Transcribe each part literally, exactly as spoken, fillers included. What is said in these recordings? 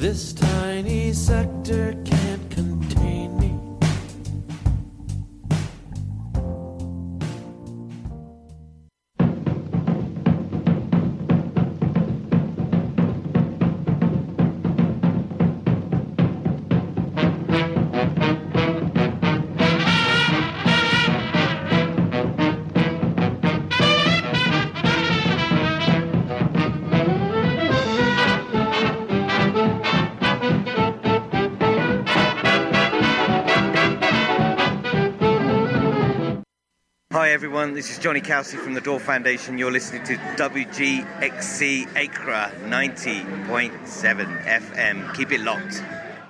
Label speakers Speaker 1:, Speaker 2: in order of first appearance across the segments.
Speaker 1: This tiny sector can't contain me.
Speaker 2: Hi everyone, this is Johnny Kelsey from the Door Foundation. You're listening to W G X C Acra ninety point seven F M. Keep it locked.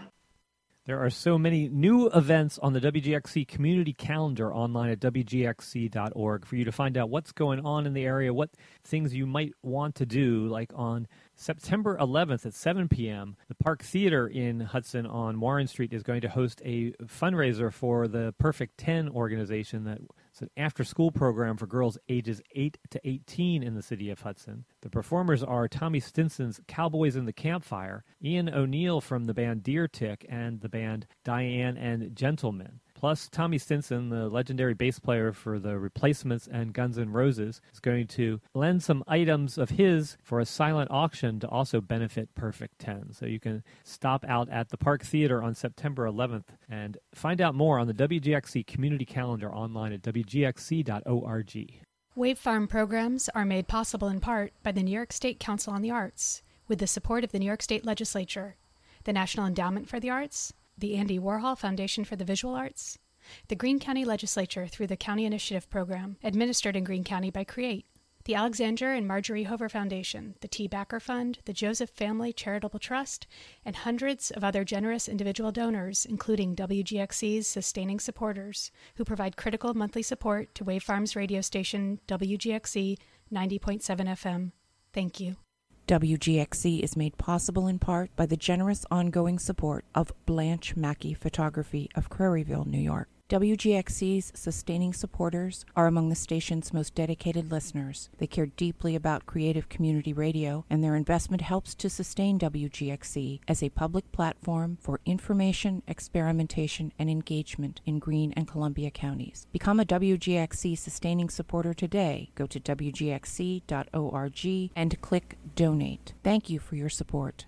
Speaker 3: There are so many new events on the W G X C community calendar online at W G X C dot org for you to find out what's going on in the area, what things you might want to do. Like on September eleventh at seven p.m., the Park Theater in Hudson on Warren Street is going to host a fundraiser for the Perfect ten organization. That it's an after-school program for girls ages eight to eighteen in the city of Hudson. The performers are Tommy Stinson's Cowboys in the Campfire, Ian O'Neill from the band Deer Tick, and the band Diane and Gentlemen. Plus, Tommy Stinson, the legendary bass player for The Replacements and Guns N' Roses, is going to lend some items of his for a silent auction to also benefit Perfect ten. So you can stop out at the Park Theater on September eleventh and find out more on the W G X C community calendar online at W G X C dot org.
Speaker 4: Wave Farm programs are made possible in part by the New York State Council on the Arts, with the support of the New York State Legislature, the National Endowment for the Arts, the Andy Warhol Foundation for the Visual Arts, the Greene County Legislature through the County Initiative Program, administered in Greene County by CREATE, the Alexander and Marjorie Hover Foundation, the T. Backer Fund, the Joseph Family Charitable Trust, and hundreds of other generous individual donors, including W G X C's sustaining supporters, who provide critical monthly support to Wave Farm's radio station, W G X C ninety point seven F M. Thank you.
Speaker 5: W G X C is made possible in part by the generous ongoing support of Blanche Mackey Photography of Craryville, New York. W G X C's sustaining supporters are among the station's most dedicated listeners. They care deeply about creative community radio, and their investment helps to sustain W G X C as a public platform for information, experimentation, and engagement in Greene and Columbia counties. Become a W G X C sustaining supporter today. Go to W G X C dot org and click Donate. Thank you for your support.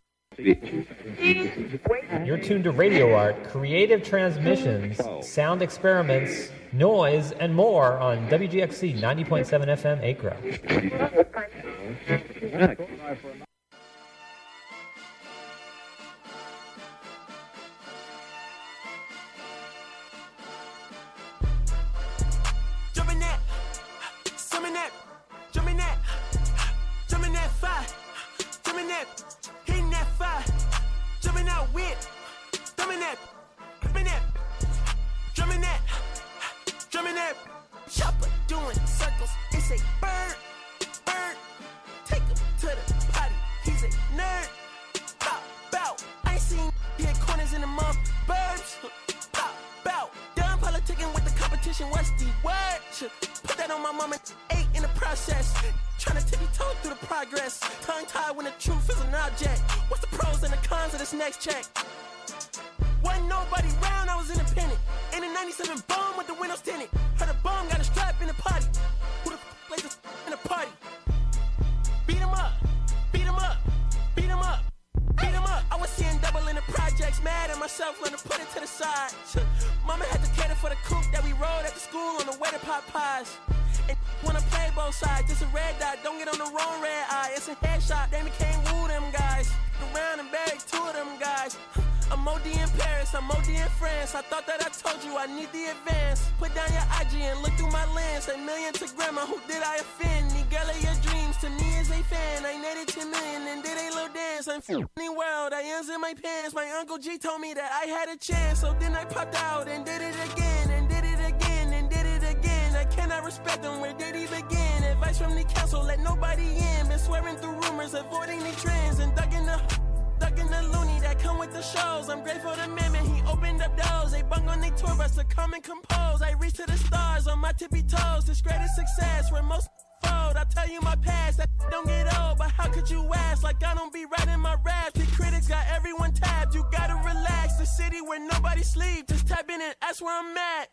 Speaker 3: You're tuned to Radio Art, creative transmissions, sound experiments, noise, and more on W G X C ninety point seven F M Acra.
Speaker 6: Jumping that, summon that, jumping that, jumping that fire, jumping that. Hitting that fire, jumping out with, drumming that, drumming that, drumming that, drumming that. Chopper doing circles, it's a bird, bird. Take him to the potty, he's a nerd. Pop, bout, I ain't seen hit corners in the month, burbs. Pop, bout, done politicking with the competition, what's the word? Put that on my mama, eight in the process. Trying to tippy toe through the progress. Tongue tied when the truth is an object. What's the pros and the cons of this next check? Wasn't nobody round, I was independent. In a ninety-seven bomb with the windows tinted. Heard a bomb got a strap in the party. Who the f plays this in a party? Beat him up, beat him up, beat him up, beat him up. I was seeing double in the projects, mad at myself, learning to put it to the side. Mama had to cater for the coupe that we rode at the school on the way to pot pies. And wanna play both sides, it's a red dot, don't get on the wrong red eye. It's a headshot, they became woo them guys. Around and buried two of them guys. I'm O D in Paris, I'm O D in France. I thought that I told you I need the advance. Put down your I G and look through my lens. A million to grandma, who did I offend? The girl of your dreams, to me is a fan. I netted ten million and did a little dance. I'm f***ing the world, I ends in my pants. My Uncle G told me that I had a chance. So then I popped out and did it again, and did it again, and did it again. I cannot respect them, where did he begin? Advice from the council, let nobody in. Been swearing through rumors, avoiding the trends. And dug in the, dug in the loony that come with the shows. I'm grateful to Mammon, he opened up doors. They bung on their tour bus to come and compose. I reach to the stars on my tippy toes. This greatest success where most fold. I tell you my past, that don't get old. But how could you ask? Like I don't be writing my raps. The critics got everyone city where nobody sleep. Just type in and ask where I'm at.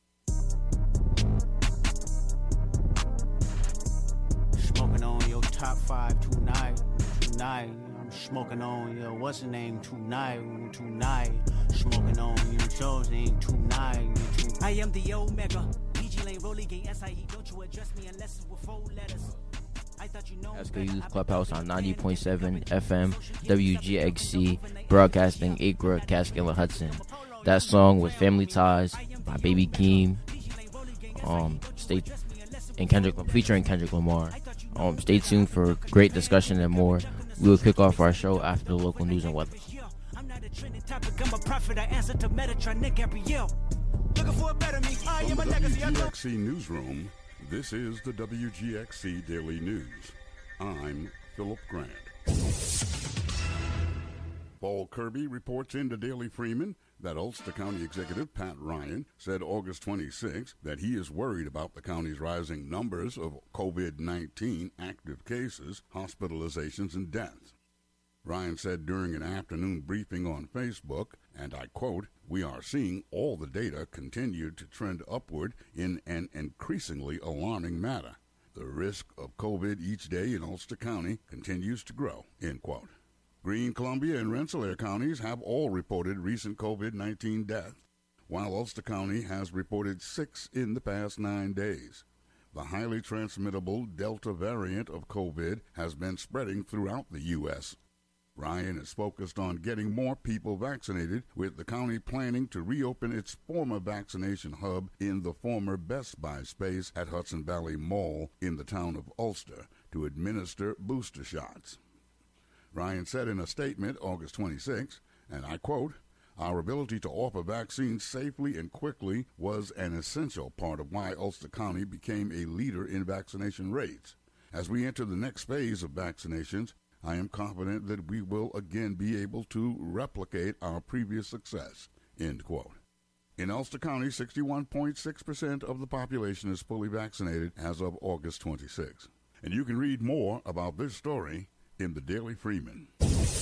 Speaker 7: Smoking on your top five tonight, tonight. I'm smoking on your what's the name tonight, tonight. Smoking on your show's name tonight, tonight. I am the Omega. D G Lane, Rolly Gang, S I E. Don't you address me unless it's with four letters. I thought you know. S K Youth Clubhouse on ninety point seven F M, W G X C, broadcasting Acra, Catskill, and Hudson. That song was Family Ties by Baby Keem. Um, stay and Kendrick, featuring Kendrick Lamar. Um, stay tuned for great discussion and more. We will kick off our show after the local news and weather. I'm not a trending topic, I'm a prophet. I answer to Metatron, Nick Gabrielle. Looking for a better me. I am a legacy.
Speaker 8: From the W G X C Newsroom, this is the W G X C Daily News. I'm Philip Grant. Paul Kirby reports into Daily Freeman that Ulster County Executive Pat Ryan said August twenty-sixth that he is worried about the county's rising numbers of COVID nineteen active cases, hospitalizations, and deaths. Ryan said during an afternoon briefing on Facebook, and I quote, "We are seeing all the data continue to trend upward in an increasingly alarming manner. The risk of COVID each day in Ulster County continues to grow," end quote. Greene, Columbia, and Rensselaer counties have all reported recent COVID nineteen deaths, while Ulster County has reported six in the past nine days. The highly transmittable Delta variant of COVID has been spreading throughout the U S Ryan is focused on getting more people vaccinated, with the county planning to reopen its former vaccination hub in the former Best Buy space at Hudson Valley Mall in the town of Ulster to administer booster shots. Ryan said in a statement August twenty-sixth, and I quote, "Our ability to offer vaccines safely and quickly was an essential part of why Ulster County became a leader in vaccination rates. As we enter the next phase of vaccinations, I am confident that we will again be able to replicate our previous success," end quote. In Ulster County, sixty-one point six percent of the population is fully vaccinated as of August twenty-sixth. And you can read more about this story in the Daily Freeman.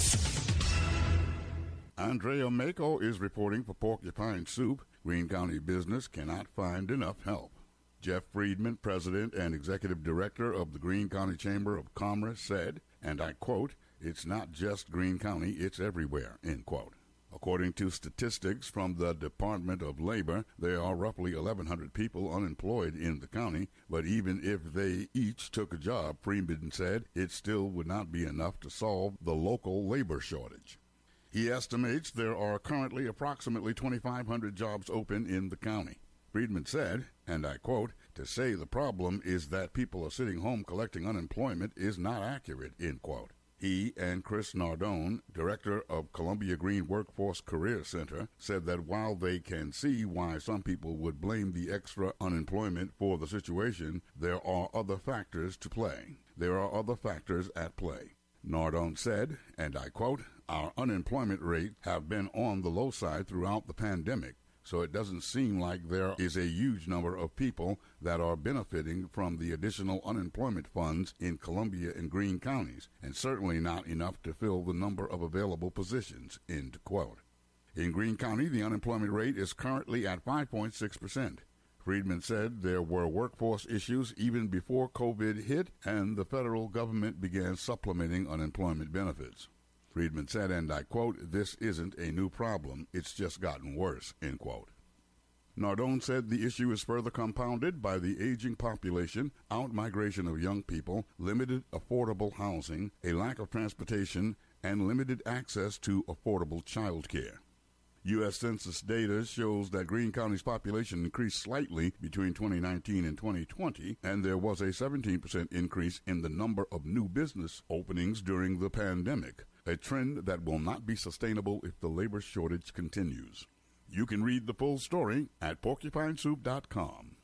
Speaker 8: Andrea Mako is reporting for Porcupine Soup. Greene County business cannot find enough help. Jeff Friedman, president and executive director of the Greene County Chamber of Commerce, said, and I quote, "It's not just Greene County, it's everywhere," end quote. According to statistics from the Department of Labor, there are roughly eleven hundred people unemployed in the county, but even if they each took a job, Friedman said, it still would not be enough to solve the local labor shortage. He estimates there are currently approximately twenty-five hundred jobs open in the county. Friedman said, and I quote, "To say the problem is that people are sitting home collecting unemployment is not accurate," end quote. He and Chris Nardone, director of Columbia Greene Workforce Career Center, said that while they can see why some people would blame the extra unemployment for the situation, there are other factors to play. There are other factors at play. Nardone said, and I quote, "Our unemployment rate have been on the low side throughout the pandemic, so it doesn't seem like there is a huge number of people that are benefiting from the additional unemployment funds in Columbia and Greene counties, and certainly not enough to fill the number of available positions," end quote. In Greene County, the unemployment rate is currently at five point six percent. Friedman said there were workforce issues even before COVID hit and the federal government began supplementing unemployment benefits. Friedman said, and I quote, "This isn't a new problem, it's just gotten worse," end quote. Nardone said the issue is further compounded by the aging population, out-migration of young people, limited affordable housing, a lack of transportation, and limited access to affordable child care. U S Census data shows that Greene County's population increased slightly between twenty nineteen and twenty twenty, and there was a seventeen percent increase in the number of new business openings during the pandemic, a trend that will not be sustainable if the labor shortage continues. You can read the full story at porcupine soup dot com.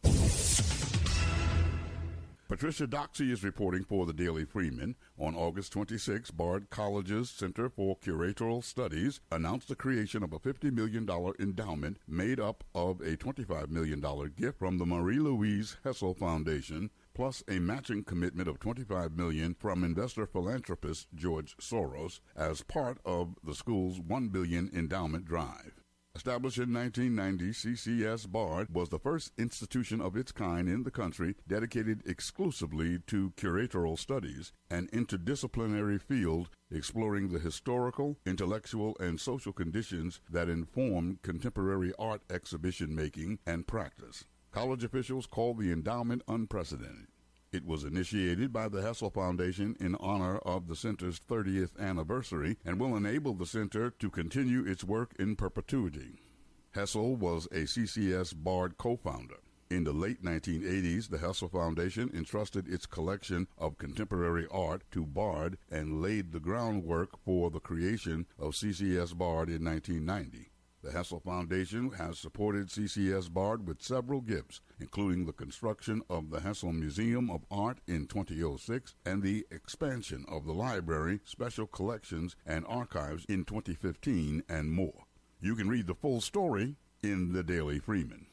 Speaker 8: Patricia Doxey is reporting for the Daily Freeman. On August twenty-sixth, Bard College's Center for Curatorial Studies announced the creation of a fifty million dollars endowment made up of a twenty-five million dollars gift from the Marie-Louise Hessel Foundation, plus a matching commitment of twenty-five million dollars from investor philanthropist George Soros as part of the school's one billion dollars endowment drive. Established in nineteen ninety, C C S Bard was the first institution of its kind in the country dedicated exclusively to curatorial studies, an interdisciplinary field exploring the historical, intellectual, and social conditions that inform contemporary art exhibition making and practice. College officials call the endowment unprecedented. It was initiated by the Hessel Foundation in honor of the center's thirtieth anniversary and will enable the center to continue its work in perpetuity. Hessel was a C C S Bard co-founder. In the late nineteen eighties, the Hessel Foundation entrusted its collection of contemporary art to Bard and laid the groundwork for the creation of C C S Bard in nineteen ninety. The Hessel Foundation has supported C C S Bard with several gifts, including the construction of the Hessel Museum of Art in two thousand six and the expansion of the library, special collections, and archives in twenty fifteen, and more. You can read the full story in the Daily Freeman.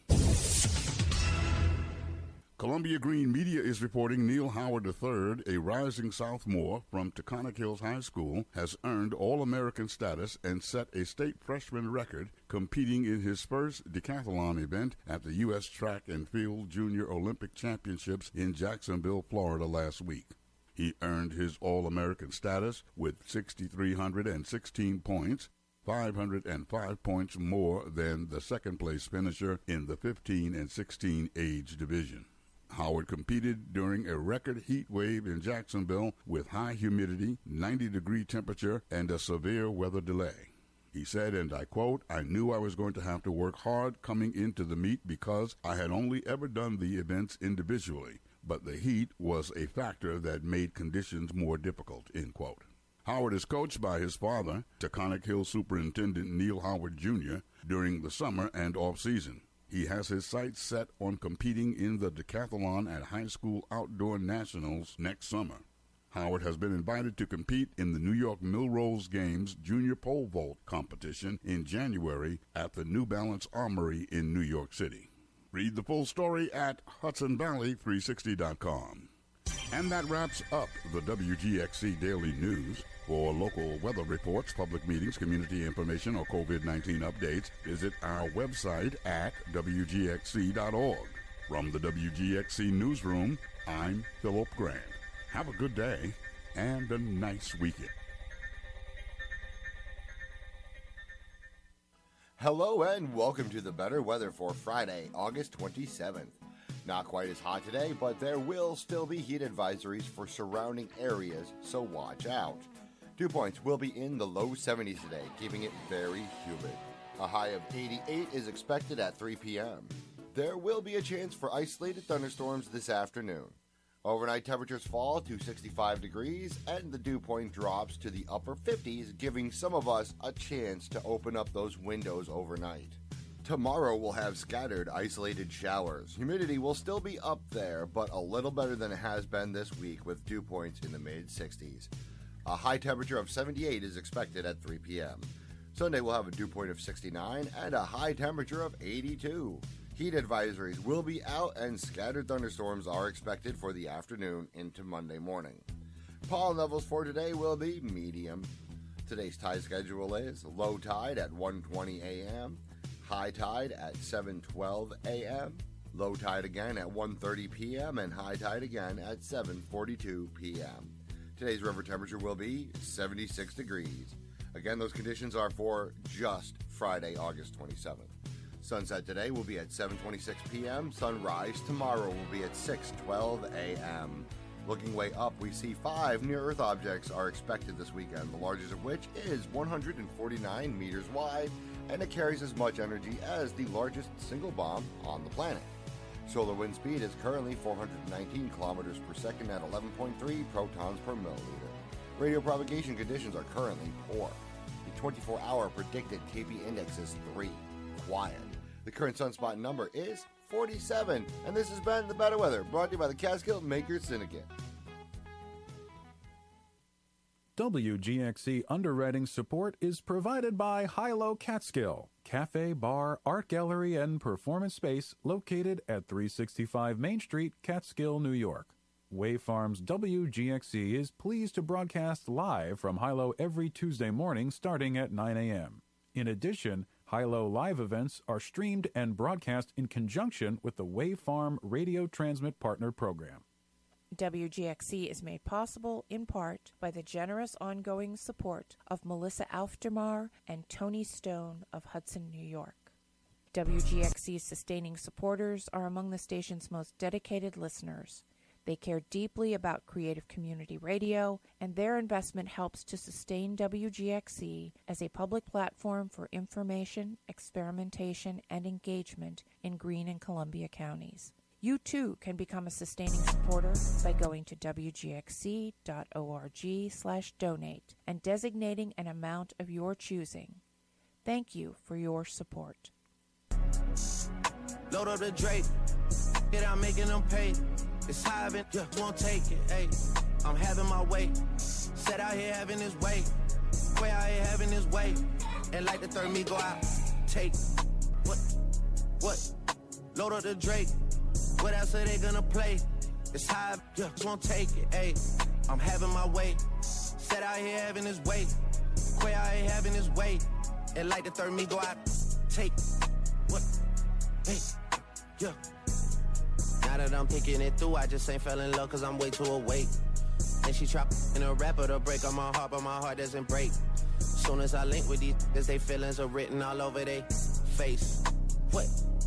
Speaker 8: Columbia Green Media is reporting Neil Howard the third, a rising sophomore from Taconic Hills High School, has earned All-American status and set a state freshman record competing in his first decathlon event at the U S Track and Field Junior Olympic Championships in Jacksonville, Florida last week. He earned his All-American status with six thousand three hundred sixteen points, five hundred five points more than the second-place finisher in the fifteen and sixteen age division. Howard competed during a record heat wave in Jacksonville with high humidity, ninety-degree temperature, and a severe weather delay. He said, and I quote, "I knew I was going to have to work hard coming into the meet because I had only ever done the events individually, but the heat was a factor that made conditions more difficult," end quote. Howard is coached by his father, Taconic Hill Superintendent Neil Howard Junior, during the summer and off-season. He has his sights set on competing in the decathlon at high school outdoor nationals next summer. Howard has been invited to compete in the New York Millrose Games Junior Pole Vault competition in January at the New Balance Armory in New York City. Read the full story at Hudson Valley three sixty dot com. And that wraps up the W G X C Daily News. For local weather reports, public meetings, community information, or COVID nineteen updates, visit our website at W G X C dot org. From the W G X C Newsroom, I'm Philip Grant. Have a good day and a nice weekend.
Speaker 9: Hello and welcome to the better weather for Friday, August twenty-seventh. Not quite as hot today, but there will still be heat advisories for surrounding areas, so watch out. Dew points will be in the low seventies today, keeping it very humid. A high of eighty-eight is expected at three p.m. There will be a chance for isolated thunderstorms this afternoon. Overnight temperatures fall to sixty-five degrees and the dew point drops to the upper fifties, giving some of us a chance to open up those windows overnight. Tomorrow we'll have scattered isolated showers. Humidity will still be up there, but a little better than it has been this week with dew points in the mid sixties. A high temperature of seventy-eight is expected at three p.m. Sunday will have a dew point of sixty-nine and a high temperature of eighty-two. Heat advisories will be out and scattered thunderstorms are expected for the afternoon into Monday morning. Pollen levels for today will be medium. Today's tide schedule is low tide at one twenty a.m., high tide at seven twelve a.m., low tide again at one thirty p.m., and high tide again at seven forty-two p.m. Today's river temperature will be seventy-six degrees. Again, those conditions are for just Friday, August twenty-seventh. Sunset today will be at seven twenty-six p.m. Sunrise tomorrow will be at six twelve a.m. Looking way up, we see five near-Earth objects are expected this weekend, the largest of which is one hundred forty-nine meters wide, and it carries as much energy as the largest single bomb on the planet. Solar wind speed is currently four hundred nineteen kilometers per second at eleven point three protons per milliliter. Radio propagation conditions are currently poor. The twenty-four hour predicted K P index is three. Quiet. The current sunspot number is forty-seven, and this has been The Better Weather, brought to you by the Catskill Makers Syndicate.
Speaker 10: W G X C underwriting support is provided by Hilo Catskill, cafe, bar, art gallery, and performance space located at three sixty-five Main Street, Catskill, New York. Wave Farms W G X C is pleased to broadcast live from Hilo every Tuesday morning starting at nine a.m. In addition, High-Low live events are streamed and broadcast in conjunction with the Wavefarm Radio Transmit Partner Program.
Speaker 5: W G X C is made possible in part by the generous ongoing support of Melissa Aufdermar and Tony Stone of Hudson, New York. W G X C's sustaining supporters are among the station's most dedicated listeners. They care deeply about creative community radio, and their investment helps to sustain W G X C as a public platform for information, experimentation, and engagement in Greene and Columbia counties. You too can become a sustaining supporter by going to W G X C dot org slash donate and designating an amount of your choosing. Thank you for your support.
Speaker 6: Load up the Drake, get out making them pay. It's high, and yeah, won't take it, ayy. I'm having my way, set out here having his way. Way out here having his way, and like the third me go out, take. What, what, load up the Drake, what else are they gonna play? It's high, yeah, won't take it, ayy. I'm having my way, set out here having his way. Way out here having his way, and like the third me go out, take. What, hey, yeah. Now that I'm thinking it through, I just ain't fell in love cause I'm way too awake. And she trapped in a rapper to break on my heart, but my heart doesn't break. Soon as I link with these niggas, they feelings are written all over they face. What?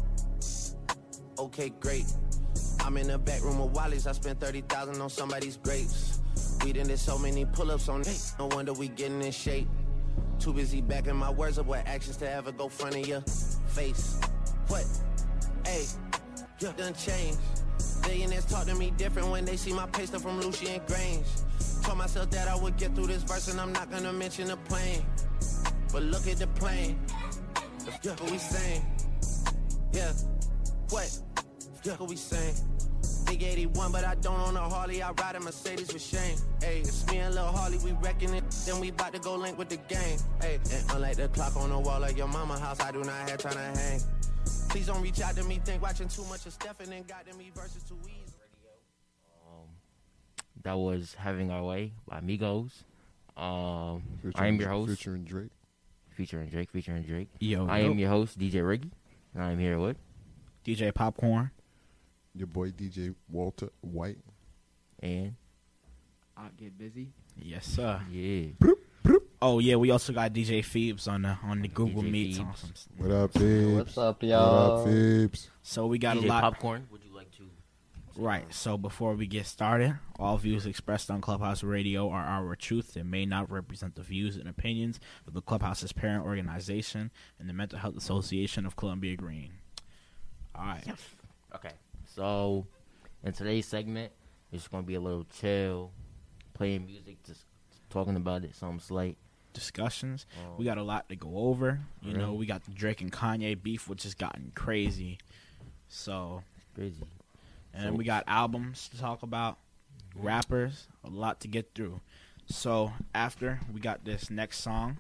Speaker 6: Okay, great. I'm in the back room with Wally's, I spent thirty thousand on somebody's grapes. We done did so many pull-ups on it, no wonder we getting in shape. Too busy backing my words up with actions to ever go front of your face. What? Hey, you done changed. Billionaires talk to me different when they see my pay stuff from Lucian Grange. Told myself that I would get through this verse and I'm not gonna mention the plane. But look at the plane. Yeah, what we saying? Yeah, what? Yeah, what we saying? Big eighty-one, but I don't own a Harley. I ride a Mercedes with shame. Hey, it's me and Lil Harley, we wrecking it. Then we bout to go link with the gang. Hey, and unlike the clock on the wall of your mama house, I do not have time to hang. Please don't reach out to me, think watching too much of Stephen and got to me versus too easy.
Speaker 11: Um, that was Having Our Way by Migos. Um,
Speaker 12: featuring,
Speaker 11: I am your host.
Speaker 12: Featuring Drake.
Speaker 11: Featuring Drake, featuring Drake.
Speaker 13: Yo,
Speaker 11: I
Speaker 13: yo.
Speaker 11: am your host, D J Riggy. And I'm here with
Speaker 13: D J Popcorn.
Speaker 12: Your boy, D J Walter White.
Speaker 11: And
Speaker 14: I Get Busy.
Speaker 13: Yes, sir.
Speaker 11: Yeah.
Speaker 13: Oh yeah, we also got D J Phoebes on the on the Google
Speaker 11: D J
Speaker 13: Meet.
Speaker 11: Phoebes.
Speaker 12: What up, Phoebes?
Speaker 14: What's up, y'all?
Speaker 12: What up, Phoebes?
Speaker 13: So we got
Speaker 11: D J
Speaker 13: a lot.
Speaker 11: Popcorn, would you like to?
Speaker 13: Right. So before we get started, all views expressed on Clubhouse Radio are our truth and may not represent the views and opinions of the Clubhouse's parent organization and the Mental Health Association of Columbia Greene. All right.
Speaker 11: Okay. So in today's segment, it's going to be a little chill, playing music, just talking about it, something slight.
Speaker 13: Discussions.
Speaker 11: Um,
Speaker 13: We got a lot to go over. You
Speaker 11: really?
Speaker 13: know, we got the Drake and Kanye beef, which has gotten crazy. So,
Speaker 11: crazy.
Speaker 13: And
Speaker 11: So-
Speaker 13: we got albums to talk about, rappers, a lot to get through. So after we got this next song.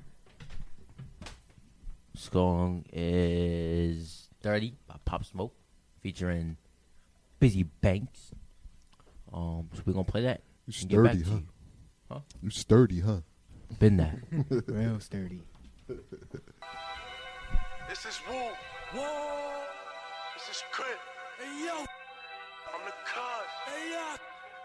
Speaker 11: Song is thirty by Pop Smoke, featuring Busy Banks. Um, so we're gonna play that.
Speaker 12: You
Speaker 11: and get back
Speaker 12: sturdy,
Speaker 11: to
Speaker 12: huh?
Speaker 11: you. Huh?
Speaker 12: You sturdy, huh?
Speaker 11: Been that.
Speaker 14: Real sturdy.
Speaker 6: This is Woo. Woo. This is Crit. Hey, yo. I'm the cuz. Hey, yo.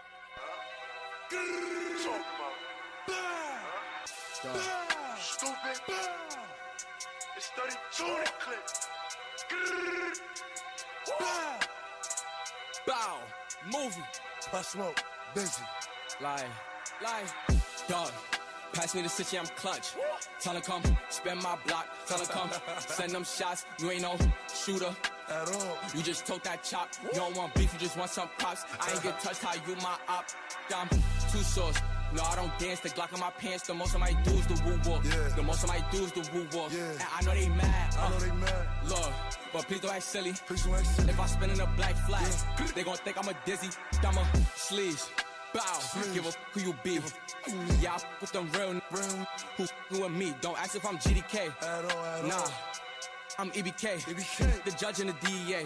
Speaker 6: Huh? Talk about. Huh? Bah. Stupid. Bah. It's thirty-two in the clip. Bah.
Speaker 15: Bow. Movie.
Speaker 6: Pop Smoke. Busy.
Speaker 15: Lie. Lie. Dog. Pass me the city, I'm clutch. Tell her come, spend my block. Tell her come, send them shots. You ain't no shooter
Speaker 6: at all.
Speaker 15: You just told that chop. You don't want beef, you just want some props. I ain't get touched, how you my op. I'm two sauce. No, I don't dance. The Glock in my pants. The most of my dudes the woo walk.
Speaker 6: Yeah.
Speaker 15: The most of my dudes the woo walk.
Speaker 6: Yeah.
Speaker 15: And I know they mad.
Speaker 6: I know
Speaker 15: uh,
Speaker 6: they mad.
Speaker 15: Look, but please don't act silly.
Speaker 6: Please don't act silly.
Speaker 15: If I spin in a black flag, yeah. They gon' think I'm a dizzy. I'm a sleaze. Bow,
Speaker 6: Sleaze.
Speaker 15: Give a who you be. Yeah, I with them real, real who who and me. Don't ask if I'm G D K.
Speaker 6: At all, at
Speaker 15: nah,
Speaker 6: all.
Speaker 15: I'm E B K.
Speaker 6: E B K.
Speaker 15: The judge and the D E A.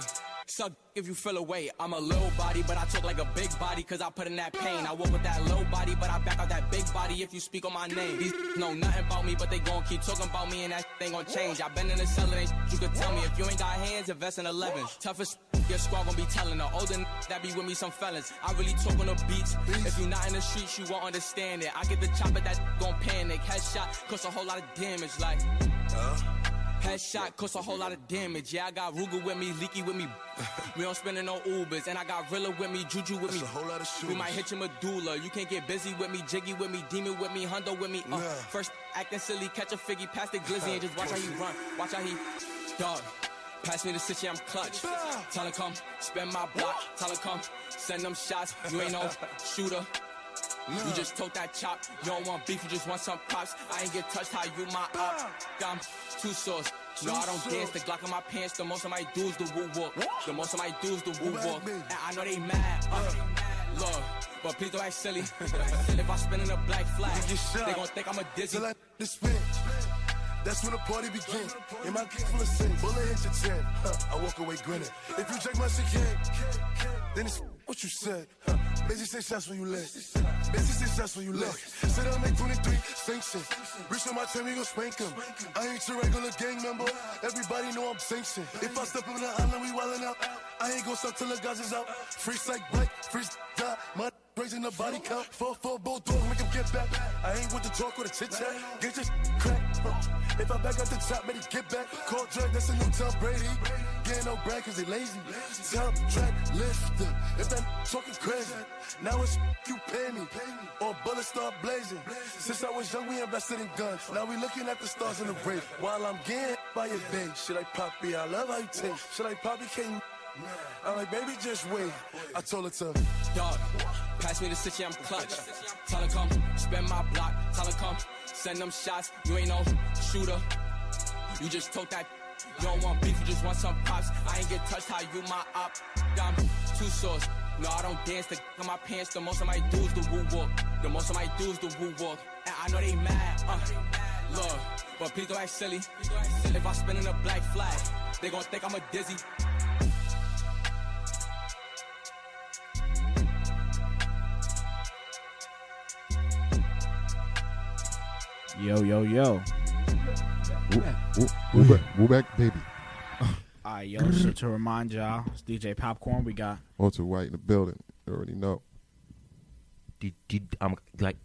Speaker 15: Suck if you feel away. I'm a little body, but I talk like a big body, cause I put in that pain. I walk with that low body, but I back out that big body if you speak on my name. These know nothing about me, but they gon' keep talking about me, and that ain't gon' change. I been in the cellar, ain't you could tell me. If you ain't got hands, invest in elevens. Toughest your squad gon' be telling. The older that be with me, some fellas. I really talk on the beats. If you not in the streets, you won't understand it. I get the chopper, that gon' panic. Headshot costs a whole lot of damage, like uh. Headshot costs a whole lot of damage. Yeah, I got Ruger with me, Leaky with me. We don't spendin' no Ubers. And I got Rilla with me, Juju with me. That's a whole lot of shooters. We might hit your medulla. You can't get busy with me, Jiggy with me, Demon with me, Hundo with me. Uh, yeah. First acting silly, catch a figgy, pass the glizzy, and just watch how he run. Watch how he dog. Pass me the city, I'm clutch. Tell her come, spend my block. Tell her come, send them shots. You ain't no shooter. You just told that chop. You don't want beef, you just want some props. I ain't get touched, how you my op. I'm two sauce. No, I don't dance, the Glock in my pants. The most of my dudes the woo walk. The most of my dudes the woo walk. And I know they mad. Uh, look, but please don't act silly. If I spin in a black flag, they gon' think I'm a dizzy.
Speaker 16: That's when the party begins. In my clip full of sins, bullet hit your chin. Huh, I walk away grinning. If you check my shit, then it's what you said. Huh, busy say shots when you lit. Busy say shots when you lit. Sit down, make twenty-three, sink shit. Reach on my time, we gon' spank him. I ain't your regular gang member. Everybody know I'm sanctioned. If I step on the island, we wildin' out. I ain't gon' stop till the guys is out. Free psych break, free die. My raising the body count. Four, four, bulldog, make him get back. I ain't with the talk or the chit chat. Get your crack. If I back up the top, better get back. Call Drake, that's a new Tom Brady. Getting no brag cause they lazy. Top track lifter. If that talking crazy, now it's you pay me. Or bullets start blazing. Since I was young, we invested in guns. Now we looking at the stars in the rain. While I'm getting by your day. Shit like Poppy, I love how you taste. Shit like Poppy can't. I'm like, baby, just wait. I told her to
Speaker 15: dog, pass me the city, I'm clutch. Tell her come, spend my block. Tell her come, send them shots. You ain't no shooter. You just told that. You don't want beef, you just want some pops. I ain't get touched, how you my op. I'm two sauce. No, I don't dance, the in my pants. The most of my dudes the woo walk. The most of my dudes the woo walk. And I know they mad. Uh, look, but please don't act silly. If I spin in a black flag, they gon' think I'm a dizzy.
Speaker 13: Yo, yo, yo.
Speaker 12: We're back, we're back, baby.
Speaker 13: Alright, yo, so to remind y'all, it's D J Popcorn. We got
Speaker 12: Walter White in the building. You already know.
Speaker 11: D- D- I'm like,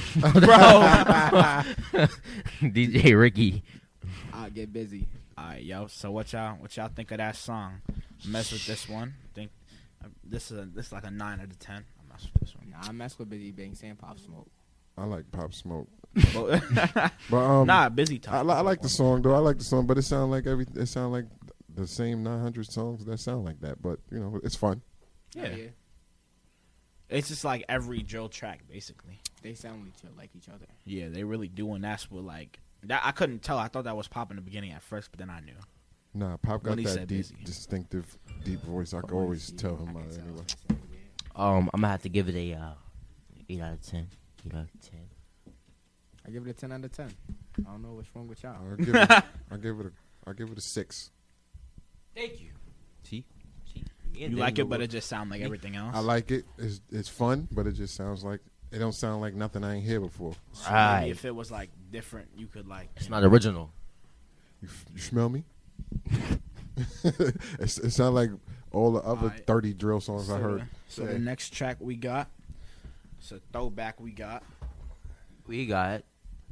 Speaker 11: bro. D J Ricky.
Speaker 14: I'll get busy.
Speaker 13: Alright, yo. So what y'all, what y'all think of that song? Mess with this one. Think uh, this is a, this is like a nine out of ten. I mess with this one.
Speaker 14: Nah, I mess with Busy Bang saying Pop Smoke.
Speaker 12: I like Pop Smoke. but um,
Speaker 13: nah, Busy talk.
Speaker 12: I, I like the song though. I like the song, but it sound like every. It sound like the same nine hundred songs that sound like that. But you know, it's fun.
Speaker 13: Yeah. yeah. It's just like every drill track, basically.
Speaker 14: They sound each other, like each other.
Speaker 13: Yeah, they really do, and that's what like that. I couldn't tell. I thought that was Pop in the beginning at first, but then I knew.
Speaker 12: Nah, Pop got
Speaker 13: When he
Speaker 12: that
Speaker 13: said
Speaker 12: deep,
Speaker 13: busy.
Speaker 12: distinctive, deep voice. I can always tell him uh, anyway.
Speaker 11: Um, I'm gonna have to give it a uh, eight out of ten. Eight out of ten.
Speaker 14: I give it a ten out of ten. I don't know what's wrong with y'all.
Speaker 12: I'll give it. I give it a. I give it a six.
Speaker 11: Thank you. See, see.
Speaker 13: You like it, but it just sound like everything else.
Speaker 12: I like it. It's it's fun, but it just sounds like it don't sound like nothing I ain't hear before.
Speaker 13: So maybe if it was like different, you could like.
Speaker 11: It's not original.
Speaker 12: You, f- you smell me? it, it sounds like all the other
Speaker 13: right.
Speaker 12: thirty drill songs
Speaker 13: so
Speaker 12: I heard.
Speaker 13: The, so
Speaker 12: yeah.
Speaker 13: the next track we got, it's a throwback we got.
Speaker 11: We got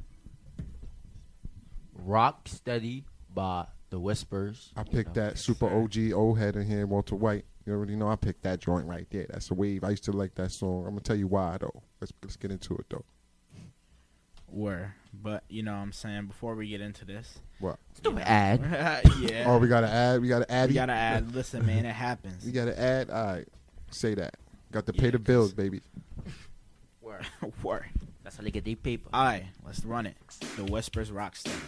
Speaker 11: Rock Steady by The Whispers.
Speaker 12: I picked that Super O G old head in here, Walter White. You already know I picked that joint right there. That's a wave. I used to like that song. I'm gonna tell you why though. Let's let's get into it though.
Speaker 13: Where, but you know what I'm saying, before we get into this,
Speaker 12: what?
Speaker 11: Stupid ad.
Speaker 13: yeah.
Speaker 12: Oh, we gotta add. We gotta add.
Speaker 13: We gotta add. Listen, man, it happens.
Speaker 12: We gotta add. All right, say that. Got to pay yeah, the bills, baby.
Speaker 13: Word, word.
Speaker 11: That's how they get their paper.
Speaker 13: All right, let's run it. The Whispers Rock Steady.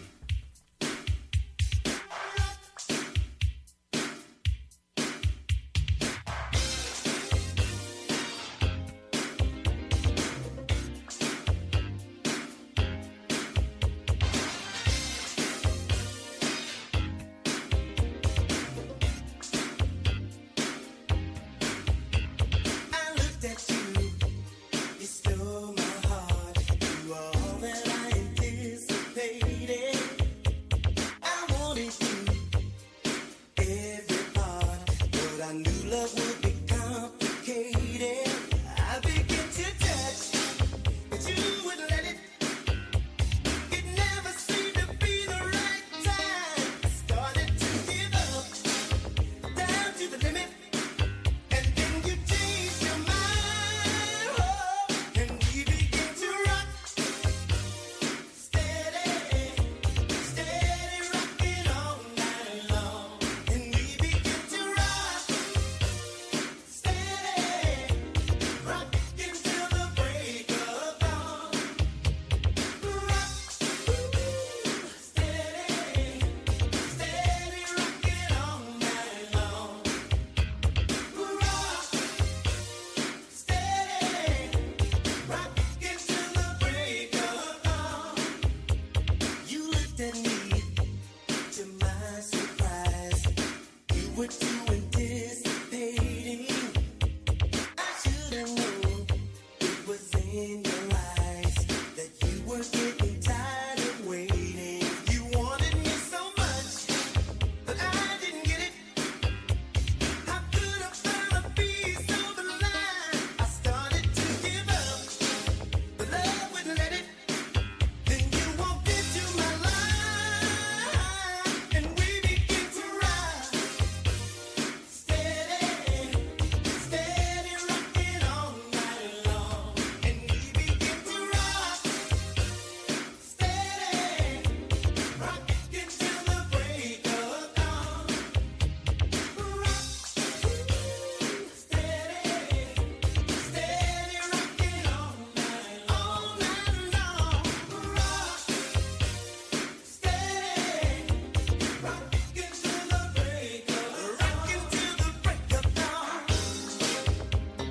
Speaker 1: looked at me, to my surprise, you were too anticipating. I should have known it was in your eyes that you were getting tired of waiting. You wanted me so much, but I didn't get it. How could I find a piece of the line? I started to give up, but love wouldn't let it. Then you walked into my life, and we began to ride. Steady, steady rocking all night long. And we began to rock. Steady, rocking till the break of dawn. Rock, steady, steady rocking all night, all night long. Rock, steady, rocking till the break of, rocking till the break of dawn.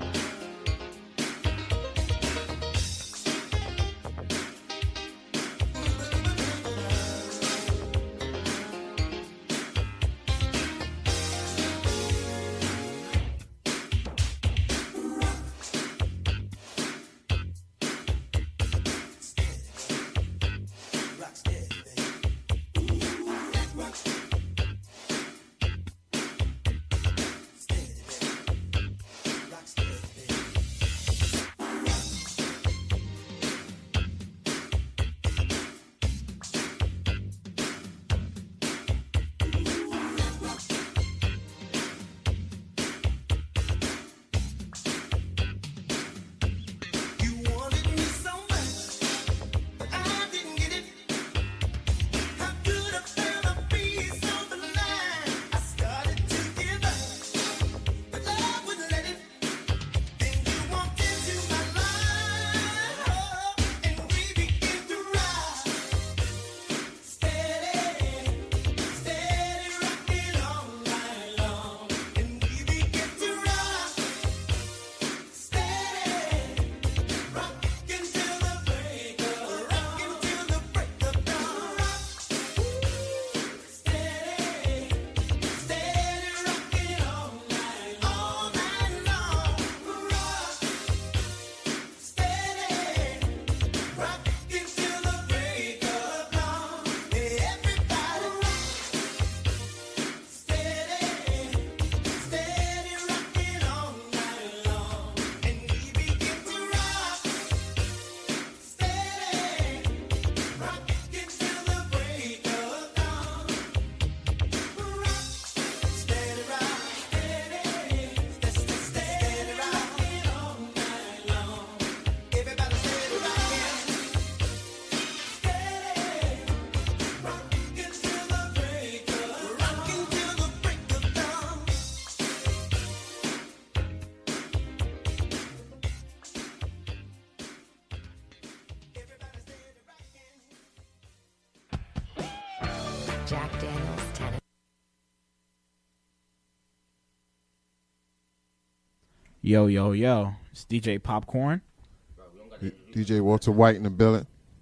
Speaker 1: Rock steady, baby. Rock steady, baby. Rock steady, baby. You wanted me so much, but I didn't get it. How could I find a piece of the line? I started to give up, but love wouldn't let it. Then you walked into my life, and we began to ride. Steady, steady rocking all night long, and we began to rock. Steady, rocking till the break of, rocking till the break of dawn. Steady, steady rocking all night, all night long. Rock, steady, rocking till the break of dawn. Everybody rock. Steady, steady rocking all night long, and we begin to rock. Steady, rocking till the break of dawn. Rock, steady rock, steady, steady, steady rocking all night long. Everybody steady rocking. Steady, rocking till the break of, rocking till the break of dawn.
Speaker 17: Jack Daniels Tennessee.
Speaker 13: Yo, yo, yo. It's D J Popcorn.
Speaker 12: D J Walter White in the building.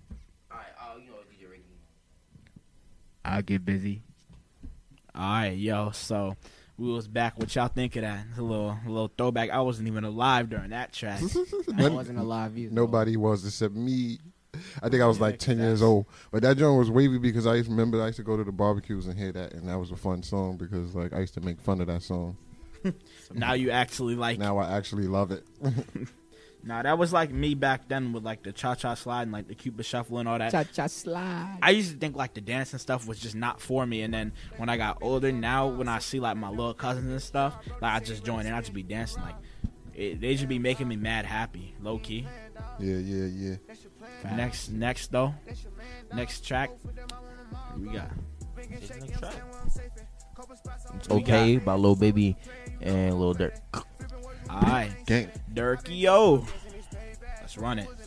Speaker 13: I'll get busy. All right, yo. So we was back. What y'all think of that? It's a little, a little throwback. I wasn't even alive during that track.
Speaker 14: I wasn't alive either.
Speaker 12: Nobody was except me. I think I was like ten years old. But that joint was wavy because I used to remember I used to go to the barbecues and hear that, and that was a fun song because like I used to make fun of that song.
Speaker 13: Now you actually like.
Speaker 12: Now I actually love it.
Speaker 13: Nah, that was like me back then with like the cha-cha slide and like the Cupid shuffle and all that.
Speaker 14: Cha-cha slide.
Speaker 13: I used to think like the dancing stuff was just not for me, and then when I got older, now when I see like my little cousins and stuff, like I just join in, I just be dancing like it, they should be making me mad happy, low key.
Speaker 12: Yeah, yeah, yeah.
Speaker 13: Next, next though, next track, what we got.
Speaker 11: Next track. It's okay by Lil Baby and Lil Durk.
Speaker 13: Alright,
Speaker 12: gang,
Speaker 13: Durky yo, let's run it.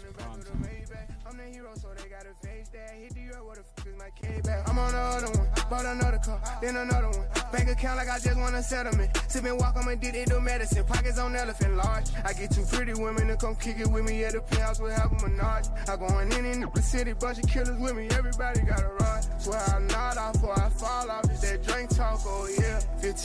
Speaker 18: I'm on the other one, bought another car, then another one. Bank account like I just want a settlement. Sippin' walk, I'm addicted to medicine. Pockets on elephant large. I get two pretty women to come kick it with me at the penthouse with half a menage. I going in in the city, bunch of killers with me. Everybody got a rod. Swear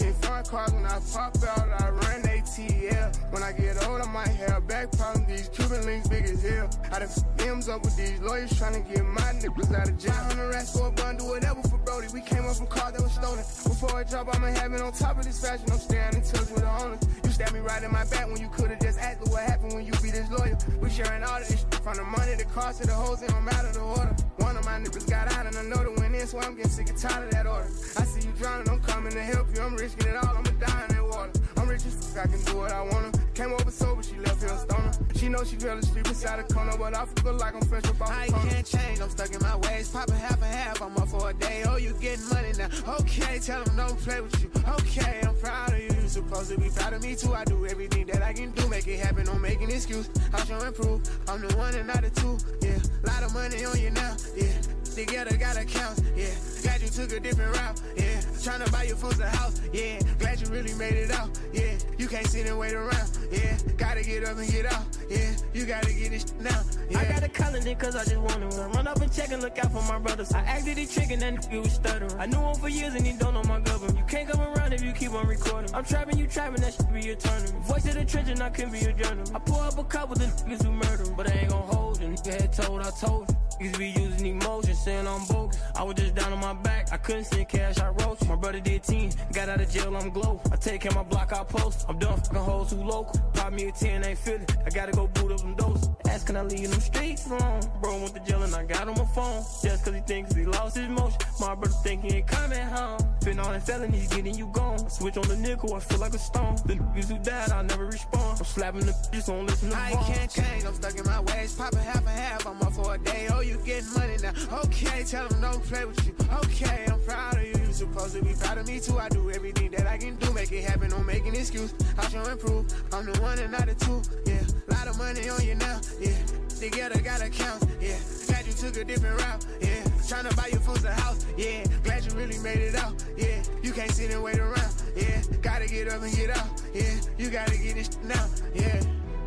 Speaker 18: ten foreign cars when I pop out, I run A T L. When I get old, I might have back problems. These Cuban links big as hell. I done f- M's up with these lawyers trying to get my niggas out of jail. five hundred racks for a bundle, whatever for Brody. We came up from cars that was stolen. Before I drop, I'ma have it on top of this fashion. I'm staying in touch with the owners. You stabbed me right in my back when you could've just acted. What happened when you be this loyal? We sharing all of this shit, from the money, the cars to the hoes, it don't matter the order. One of my niggas got out and I know the win in, so I'm getting sick and tired of that order. I see you drowning, I'm coming to help you. I'm risking it all, I'ma die in that water. I'm rich as fuck, I can do what I wanna. Came over sober, she left here a stoner. She know she fell asleep inside a corner, but I feel like I'm fresh up off the
Speaker 6: I
Speaker 18: corner.
Speaker 6: can't change, I'm stuck in my ways. Pop a half and half, I'm up for a day. Oh, you getting money now. Okay, tell them don't play with you. Okay, I'm proud of you. You supposed to be proud of me too. I do everything that I can do. Make it happen, don't make an excuse. I'll show and prove. I'm the one and not the two. Yeah, lot of money on you now. Yeah, together got accounts. Yeah, glad you took a different route. Yeah, trying to buy your folks a house. Yeah, glad you really made it out. Yeah, you can't sit and wait around. Yeah, gotta get up and get out. Yeah, you gotta get this shit now. Yeah.
Speaker 19: I got a calling in cause I just wanna run. Run up and check and look out for my brothers. I acted a trick and that nigga was stuttering. I knew him for years and he don't know my government. You can't come around if you keep on recording. I'm trapping, you trapping, that shit be your tournament. Voice of the trench and I can be your journal. I pull up a couple of the niggas who murder him, but I ain't gon' hold you. Nigga had told, I told you. Niggas be using emotion, saying I'm bogus. I was just down on my back, I couldn't send cash, I wrote you. My brother did ten, got out of jail, I'm glow. I take care of my block, I post. I'm done fucking hoes who local. Pop me a ten, ain't feeling. I gotta go boot up them doses. Ask can I leave them streets alone? Bro went to jail and I got on my phone. Just cause he thinks he lost his motion. My brother think he ain't coming home. Been on that felonies, getting you gone. Switch on the nickel, I feel like a stone. The niggas who died, I never respond. I'm slapping the bitches, don't listen to
Speaker 6: I
Speaker 19: Vaughn.
Speaker 6: can't change, I'm stuck in my ways. Pop a half and half, I'm up for a day. Oh, you getting money now. Okay, tell them don't play with you. Okay, I'm proud of you. You supposed to be proud of me too. I do everything that I can do. Make it happen, don't make an excuse. I'll show and prove. I'm the one and not the two. Yeah, lot of money on you now. Yeah, together got accounts. Yeah, glad you took a different route. Yeah, trying to buy your folks a house. Yeah, glad you really made it out. Yeah, you can't sit and wait around. Yeah, gotta get up and get out. Yeah, you gotta get this shit now. Yeah.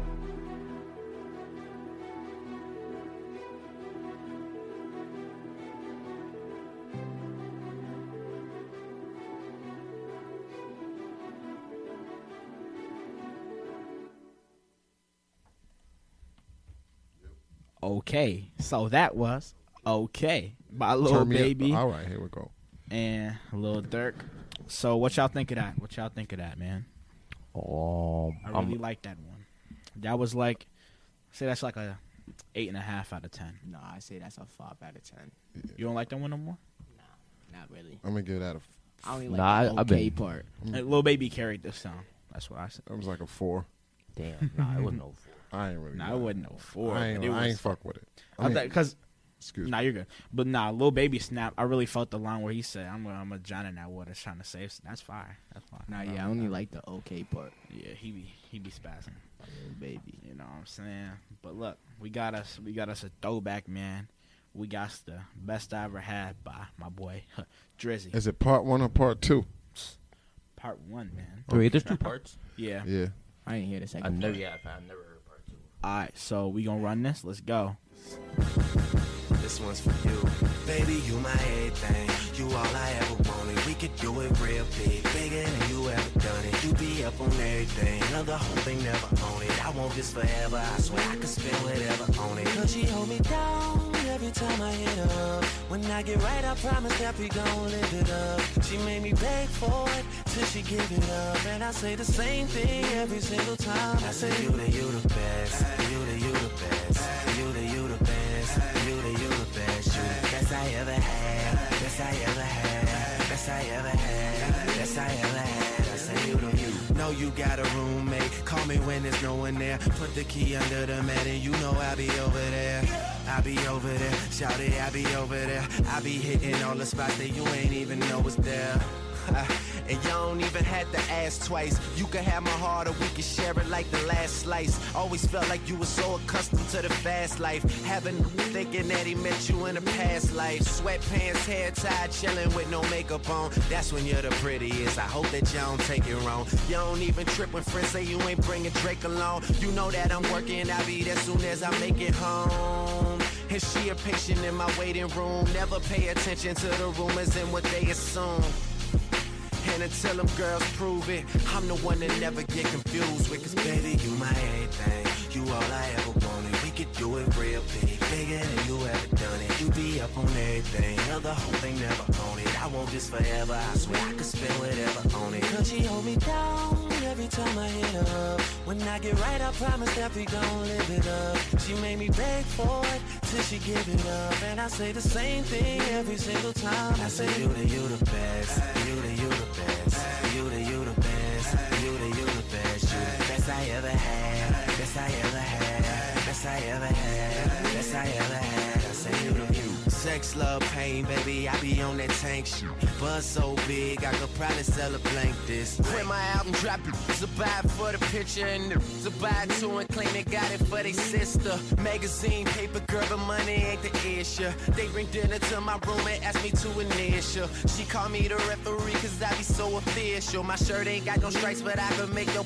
Speaker 13: Okay, so that was Okay by Lil
Speaker 12: Turn me up.
Speaker 13: Baby.
Speaker 12: All right, here we go.
Speaker 13: And Lil Durk. So what y'all think of that? What y'all think of that, man?
Speaker 11: Oh,
Speaker 13: I really like that one. That was like, say that's like a eight and a half out of ten.
Speaker 14: No, I say that's a five out of ten.
Speaker 13: You don't like that one no more?
Speaker 14: Not really.
Speaker 12: I'm gonna give that a. F-
Speaker 14: I only like
Speaker 11: Nah,
Speaker 14: the
Speaker 11: I- I've
Speaker 14: okay
Speaker 11: been-
Speaker 14: part.
Speaker 13: Like, Lil Baby carried this song. That's what I said.
Speaker 12: It was like a four.
Speaker 11: Damn, nah, it wasn't no four.
Speaker 12: I ain't really.
Speaker 13: Nah,
Speaker 12: know.
Speaker 13: it wasn't no four.
Speaker 12: I ain't.
Speaker 13: but it
Speaker 12: I ain't
Speaker 13: was-
Speaker 12: fuck with it. I
Speaker 13: I
Speaker 12: mean,
Speaker 13: Because,
Speaker 12: excuse
Speaker 13: nah,
Speaker 12: me.
Speaker 13: you're good. But nah, Lil Baby snap. I really felt the line where he said, "I'm gonna, I'm gonna drown in that water, trying to save." That's fire. That's fire.
Speaker 14: Nah, yeah, I only like the okay part.
Speaker 13: Yeah, he be he be spazzing.
Speaker 14: Lil Baby.
Speaker 13: You know what I'm saying? But look, we got us we got us a throwback, man. We got the best I ever had by my boy Drizzy.
Speaker 12: Is it part one or part two?
Speaker 13: Part one, man.
Speaker 11: Wait, there's two parts.
Speaker 13: Yeah.
Speaker 12: Yeah.
Speaker 14: I ain't hear the second
Speaker 11: I never,
Speaker 14: part.
Speaker 11: yeah, I've never heard part two.
Speaker 13: All right, so we gonna run this. Let's go.
Speaker 1: This one's for you. Baby, you my everything. You all I ever wanted. We could do it real big. Bigger than you ever done it. You be up on everything. Love the whole thing, never own it. I want this forever. I swear I could spend whatever on it. Cause she hold me down every time I hit her up. When I get right, I promise that we gon' live it up. She made me beg for it till she give it up. And I say the same thing every single time. I say you the, you the best. You the, you the best. You the, you the best. You the, you the best. You the best I ever had. Best I ever had. Best I ever had. Best I ever had. I say you the, you. Know you got a roommate. Call me when there's no one there. Put the key under the mat and you know I'll be over there. I be over there, shout it, I be over there. I be hitting all the spots that you ain't even know was there. And you don't even have to ask twice. You can have my heart or we can share it like the last slice. Always felt like you were so accustomed to the fast life. Having thinking that he met you in a past life. Sweatpants, hair tied, chilling with no makeup on. That's when you're the prettiest. I hope that you don't take it wrong. You don't even trip when friends say you ain't bringing Drake along. You know that I'm working, I'll be there soon as I make it home. And she a patient in my waiting room. Never pay attention to the rumors and what they assume.
Speaker 6: And until them girls prove it, I'm the one that never get confused with. Cause baby, you my everything. You all I ever wanted. We could do it real big, bigger than you ever done it. You be up on everything, hell the whole thing never own it. I want this forever, I swear I could spend whatever on it. Cause she hold me down every time I hit her up. When I get right, I promise that we gon' live it up. She made me beg for it till she give it up. And I say the same thing every single time. I say you the, you the best, you the, you the best, you the, you the best, you the, you the best, you the best I ever had, best I ever had, best I ever had, best I ever had. I say you the, you. Sex, love, pain, baby, I be on that tank shit. Buzz so big, I could probably sell a blank this. When my album drop, it's a buy for the picture, and it's a buy two and claim they got it for their sister. Magazine, paper, girl, but money ain't the issue. They bring dinner to my room and ask me to initial. She call me the referee, cause I be so official. My shirt ain't got no stripes, but I could make your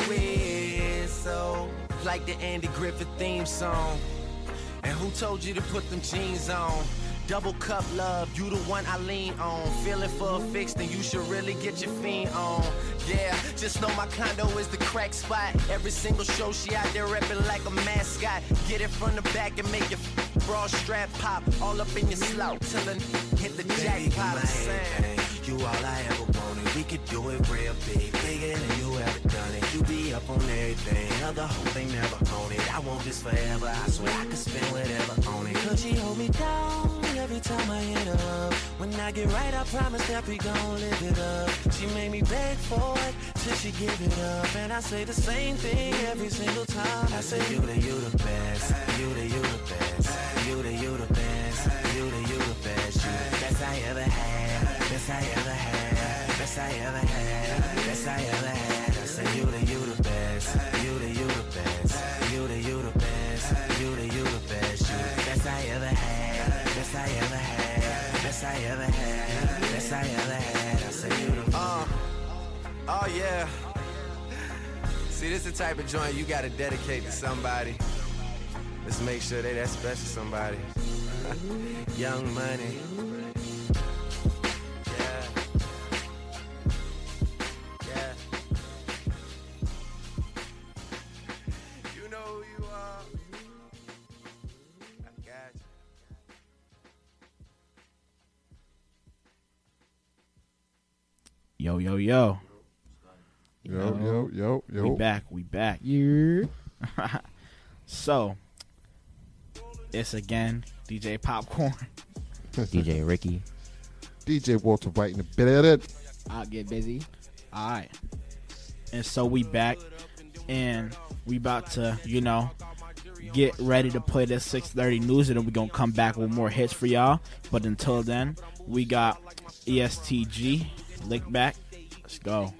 Speaker 6: whistle. Like the Andy Griffith theme song. And who told you to put them jeans on? Double cup love, you the one I lean on. Feeling for a fix, then you should really get your fiend on. Yeah, just know my condo is the crack spot. Every single show she out there reppin' like a mascot. Get it from the back and make your bra strap pop. All up in your slout till the hit the jackpot. You all I ever wanted. We could do it real big, bigger than you ever done it. You be up on everything, other whole thing never own it. I want this forever, I swear I could spend whatever on it. Cause she hold me down every time I hit her up. When I get right, I promise that we gon' live it up. She made me beg for it till she give it up. And I say the same thing every single time. I say you the, you the best, you the, you the best, you the, you the best, you the, you the best, you the best I ever had, best I ever had, best I ever had, best I ever had. I say you the, you the best, you the, you the best, you the, you the best, you the, you the best, you the best I ever had, best I ever had, best I ever had, best I ever had. I say you the. Uh, oh yeah. See, this is the type of joint you gotta dedicate to somebody. Let's make sure they that special somebody. Young Money. Yeah. Yeah. You know who you are. I got you.
Speaker 13: Yo, yo, yo.
Speaker 12: Yo, yo, yo, yo.
Speaker 13: We back, we back. Yeah. So, it's again D J Popcorn.
Speaker 11: D J Ricky.
Speaker 12: D J Walter White in the bed.
Speaker 14: I'll get busy.
Speaker 13: All right. And so we back, and we about to, you know, get ready to play this six thirty news, and then we're going to come back with more hits for y'all. But until then, we got E S T G, Lick Back. Let's go.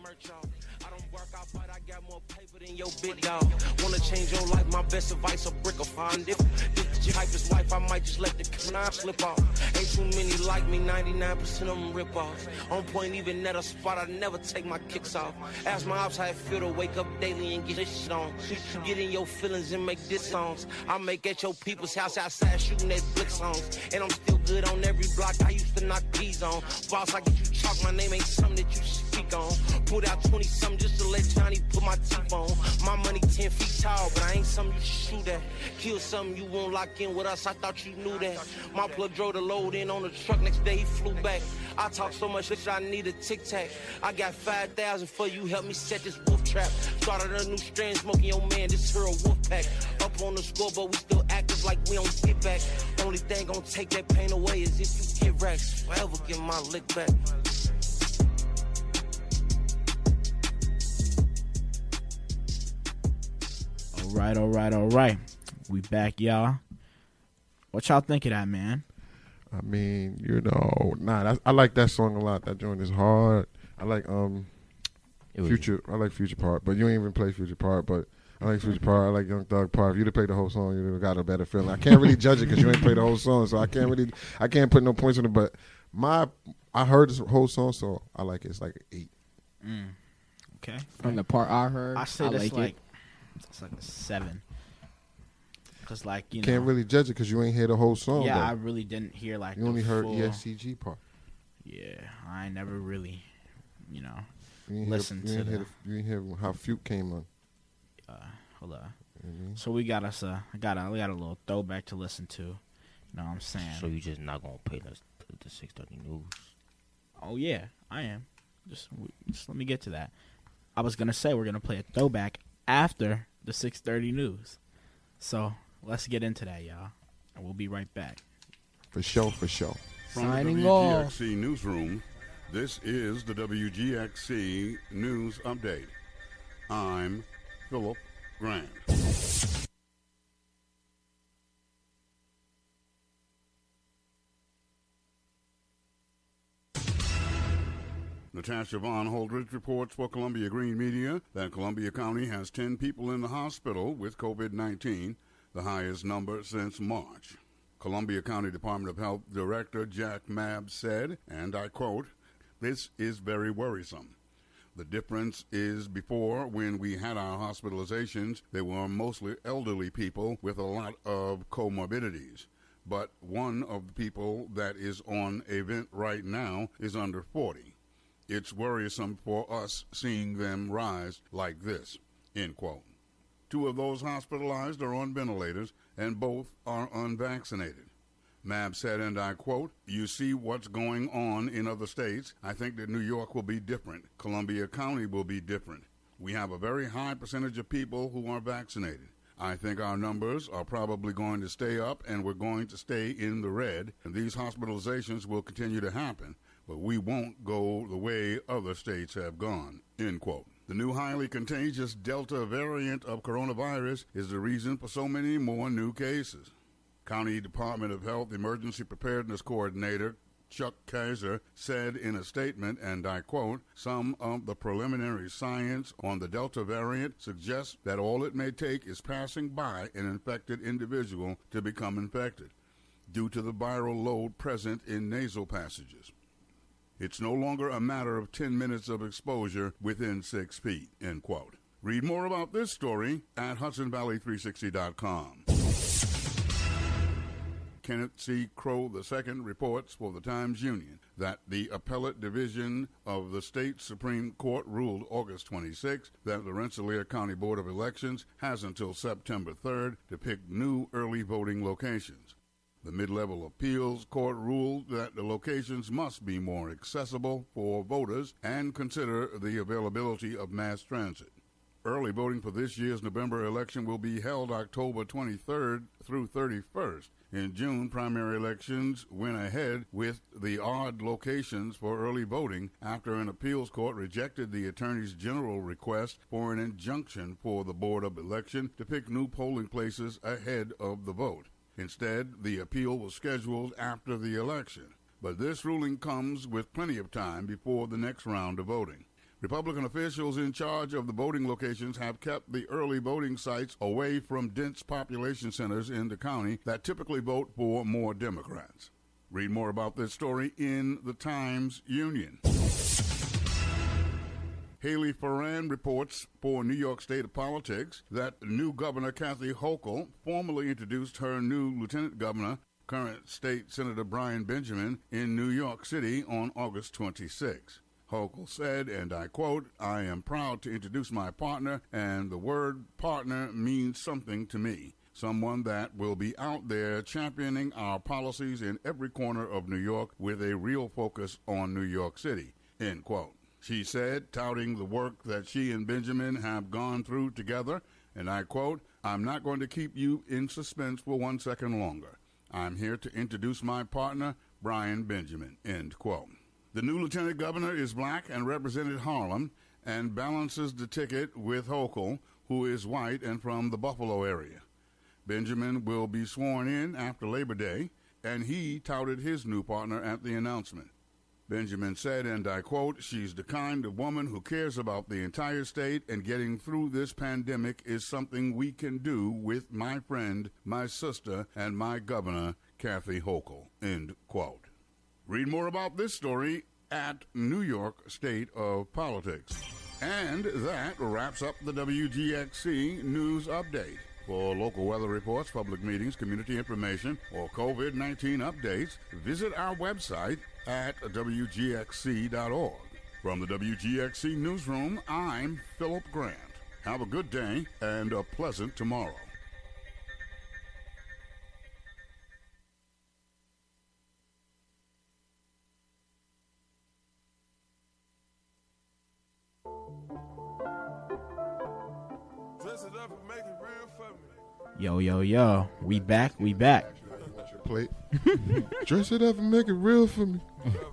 Speaker 20: Yo, big dog, wanna change your life? My best advice, a brick of fine. If this your type is life, I might just let the canine slip off. Ain't too many like me, ninety-nine percent of them rip offs. On point, even at a spot, I never take my kicks off. Ask my ops how it feel to wake up daily and get this shit on. Get in your feelings and make diss songs. I make at your people's house outside shooting that blick songs. And I'm still good on every block. I used to knock D's on. Boss, I get you chalk, my name ain't something that you speak on. Put out twenty something just to let Johnny put my teeth on. My money ten feet tall, but I ain't something you shoot at. Kill something you won't lock in with us, I thought you knew that. My plug drove the load in on the truck, next day he flew back. I talk so much that I need a tic-tac. I got five thousand for you, help me set this wolf trap. Started a new strand, smoking your man, this here a wolf pack. Up on the scoreboard, we still active like we don't get back. Only thing gon' take that pain away is if you get racks. Forever get my lick back.
Speaker 13: All right, all right, all right. We back, y'all. What y'all think of that, man?
Speaker 12: I mean, you know, nah, that's, I like that song a lot. That joint is hard. I like um, Future. I like Future part, but you ain't even play Future part. But I like Future part. I like Young Thug part. If you'd have played the whole song, you'd have got a better feeling. I can't really judge it because you ain't played the whole song, so I can't really, I can't put no points on it. But my, I heard this whole song, so I like it. It's like an eight.
Speaker 13: Mm. Okay.
Speaker 14: From the part I heard,
Speaker 13: I say
Speaker 14: I
Speaker 13: that's
Speaker 14: like,
Speaker 13: like,
Speaker 14: it.
Speaker 13: it's like a seven. Cause like you
Speaker 12: can't
Speaker 13: know,
Speaker 12: really judge it because you ain't hear the whole song.
Speaker 13: Yeah,
Speaker 12: though.
Speaker 13: I really didn't hear like.
Speaker 12: You
Speaker 13: the
Speaker 12: only heard
Speaker 13: full,
Speaker 12: E S C G part.
Speaker 13: Yeah, I never really you know,
Speaker 12: You ain't
Speaker 13: listen
Speaker 12: hear, you
Speaker 13: to
Speaker 12: ain't
Speaker 13: the.
Speaker 12: hear, the- you ain't hear how Fuke came on.
Speaker 13: Uh, hold on.
Speaker 12: Mhm.
Speaker 13: So we got us a, I got a, we got a little throwback to listen to. You know what I'm saying?
Speaker 11: So you just not gonna play the the six thirty news?
Speaker 13: Oh yeah, I am. Just, just let me get to that. I was gonna say we're gonna play a throwback after the six thirty news. So let's get into that, y'all, and we'll be right back.
Speaker 12: For sure, for sure.
Speaker 8: From
Speaker 13: Signing
Speaker 8: the W G X
Speaker 13: off.
Speaker 8: C Newsroom, this is the W G X C News Update. I'm Philip Grant. Natasha Von Holdridge reports for Columbia Green Media that Columbia County has ten people in the hospital with COVID nineteen, the highest number since March. Columbia County Department of Health Director Jack Mabb said, and I quote, "This is very worrisome. The difference is before, when we had our hospitalizations, they were mostly elderly people with a lot of comorbidities. But one of the people that is on a vent right now is under forty. It's worrisome for us seeing them rise like this," end quote. Two of those hospitalized are on ventilators, and both are unvaccinated. Mabb said, and I quote, "You see what's going on in other states. I think that New York will be different. Columbia County will be different. We have a very high percentage of people who are vaccinated. I think our numbers are probably going to stay up, and we're going to stay in the red, and these hospitalizations will continue to happen, but we won't go the way other states have gone," end quote. The new highly contagious Delta variant of coronavirus is the reason for so many more new cases. County Department of Health Emergency Preparedness Coordinator Chuck Kaiser said in a statement, and I quote, "Some of the preliminary science on the Delta variant suggests that all it may take is passing by an infected individual to become infected, due to the viral load present in nasal passages. It's no longer a matter of ten minutes of exposure within six feet, end quote. Read more about this story at Hudson Valley three sixty dot com. Kenneth C. Crow the Second reports for the Times-Union that the Appellate Division of the State Supreme Court ruled August twenty-sixth that the Rensselaer County Board of Elections has until September third to pick new early voting locations. The Mid-Level Appeals Court ruled that the locations must be more accessible for voters and consider the availability of mass transit. Early voting for this year's November election will be held October twenty-third through thirty-first. In June, primary elections went ahead with the odd locations for early voting after an appeals court rejected the Attorney General request for an injunction for the Board of Election to pick new polling places ahead of the vote. Instead, the appeal was scheduled after the election. But this ruling comes with plenty of time before the next round of voting. Republican officials in charge of the voting locations have kept the early voting sites away from dense population centers in the county that typically vote for more Democrats. Read more about this story in the Times-Union. Haley Farran reports for New York State Politics that new Governor Kathy Hochul formally introduced her new Lieutenant Governor, current State Senator Brian Benjamin, in New York City on August twenty-sixth. Hochul said, and I quote, "I am proud to introduce my partner, and the word partner means something to me. Someone that will be out there championing our policies in every corner of New York with a real focus on New York City," end quote. She said, touting the work that she and Benjamin have gone through together, and I quote, "I'm not going to keep you in suspense for one second longer. I'm here to introduce my partner, Brian Benjamin," end quote. The new lieutenant governor is black and represented Harlem and balances the ticket with Hochul, who is white and from the Buffalo area. Benjamin will be sworn in after Labor Day, and he touted his new partner at the announcement. Benjamin said, and I quote, "She's the kind of woman who cares about the entire state, and getting through this pandemic is something we can do with my friend, my sister, and my governor, Kathy Hochul," end quote. Read more about this story at New York State of Politics. And that wraps up the W G X C News Update. For local weather reports, public meetings, community information, or COVID nineteen updates, visit our website at W G X C dot org. From the W G X C Newsroom, I'm Philip Grant. Have a good day and a pleasant tomorrow.
Speaker 13: Yo, yo, yo. We back. We back.
Speaker 12: Plate. Dress it up and make it real for me.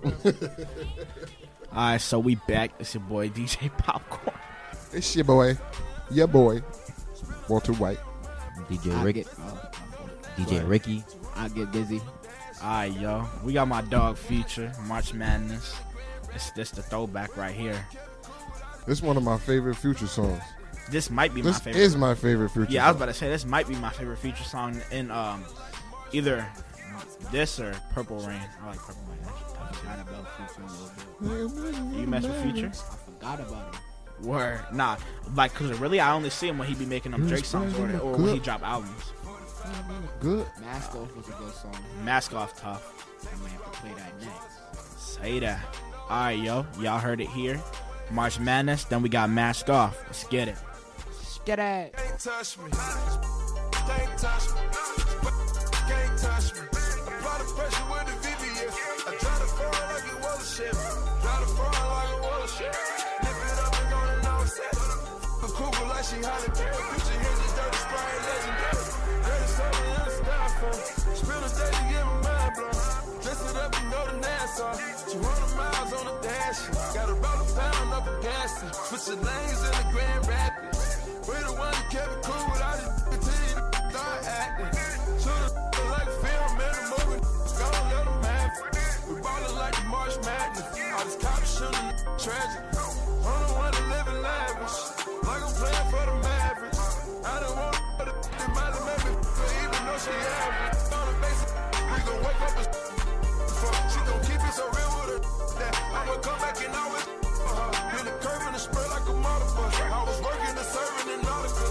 Speaker 13: All right, so we back. It's your boy, D J Popcorn.
Speaker 12: It's your boy. Your boy. Walter White.
Speaker 11: D J Ricky. D J Ricky.
Speaker 14: I get busy.
Speaker 13: All right, yo. We got my dog feature, March Madness. It's this the throwback right here.
Speaker 12: This is one of my favorite Future songs.
Speaker 13: This might be
Speaker 12: this
Speaker 13: my favorite.
Speaker 12: This is my favorite Future
Speaker 13: Yeah,
Speaker 12: song.
Speaker 13: I was about to say, this might be my favorite Future song in um, either this or Purple Rain. I like Purple Rain.
Speaker 14: I forgot about Future a little bit.
Speaker 13: You mess with Future?
Speaker 14: I forgot about it.
Speaker 13: Word. Nah, like, because really, I only see him when he be making them Drake songs or, or when he drop albums.
Speaker 12: Good.
Speaker 14: Mask Off was a good song.
Speaker 13: Mask Off tough.
Speaker 14: I may have to play that next.
Speaker 13: Say that. All right, yo. Y'all heard it here. March Madness. Then we got Mask Off. Let's get it.
Speaker 14: Get it.
Speaker 16: Can't touch me. Can't touch me. Can't touch me. Apply the pressure with the V B S. I try to fall like it was a ship. Try to fall like it was a ship. Lift it up and go to no set. The cougar like she Holly Berry. Picture here the dirty spray legendary. Dirty soda in the styrofoam. Spill the day to get my mind blown. Dress it up and go to Nassau. two hundred miles on the dash. Got a roll a pound up a gas. Switch the lanes in the Grand Rapids. We the one that kept it cool without it until you start acting. Should've like a film in a movie. Gonna let them have it. We ballin' like the March Madness. All this cop shooting tragic. I'm the one that live in lavish. Like I'm playing for the Mavericks. I don't want to the that might have made me even though she average. On the basic, we gon' wake up and she gon' keep it so real with her that I'ma come back and always uh-huh. In the curve and the spread like a mother bus. I was working the serving in Nautica.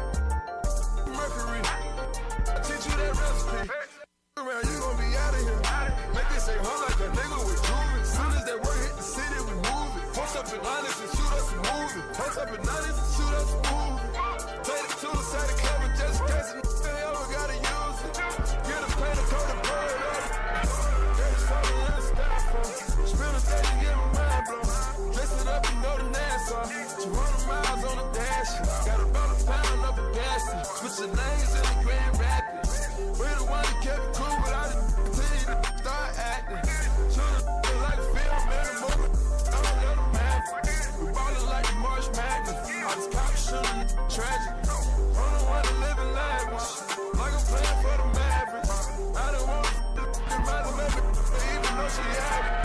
Speaker 16: Mercury. I teach you that recipe. Around, you gon' be out of here. Make it say hung like a nigga with jewelry. Soon as that word hit the city, we move it. Post up in Linus and shoot us a movie. Post up in Linus and shoot us a movie. Take it to the side of cover just in case they ever gotta use it. Get a paint a coat of bird up. Get it something in the styrofoam. Spin a day to get my mind blown. Dress it up and go to Nassau. two hundred miles on the dash. Got a roll a pound up a gas. Switch the lanes in the Grand Rapids. We the one that kept it cool without it until you start acting. Should've like a film in a movie. I don't let them have it. We ballin' like the March Madness. All this cop shooting tragic. I'm the one that live in lavish. Like I'm playing for the Mavericks. I don't want to that might have made me even though she average.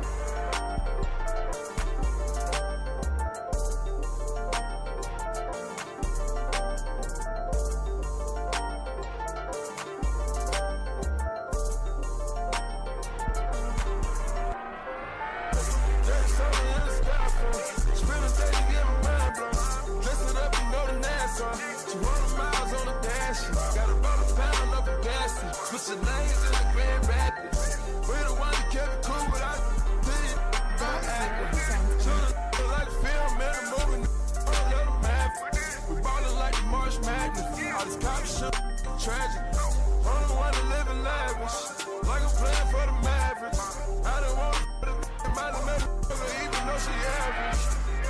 Speaker 16: Switch the lanes in the Grand Rapids. We the one that kept it cool without it. Start acting. Should've like a film in a movie. I don't let them have it. We ballin' like the March Madness. All this cop shit tragic. I'm the one that live in lavish. Like I'm playing for the Mavericks. I don't want to might have made her even though she average.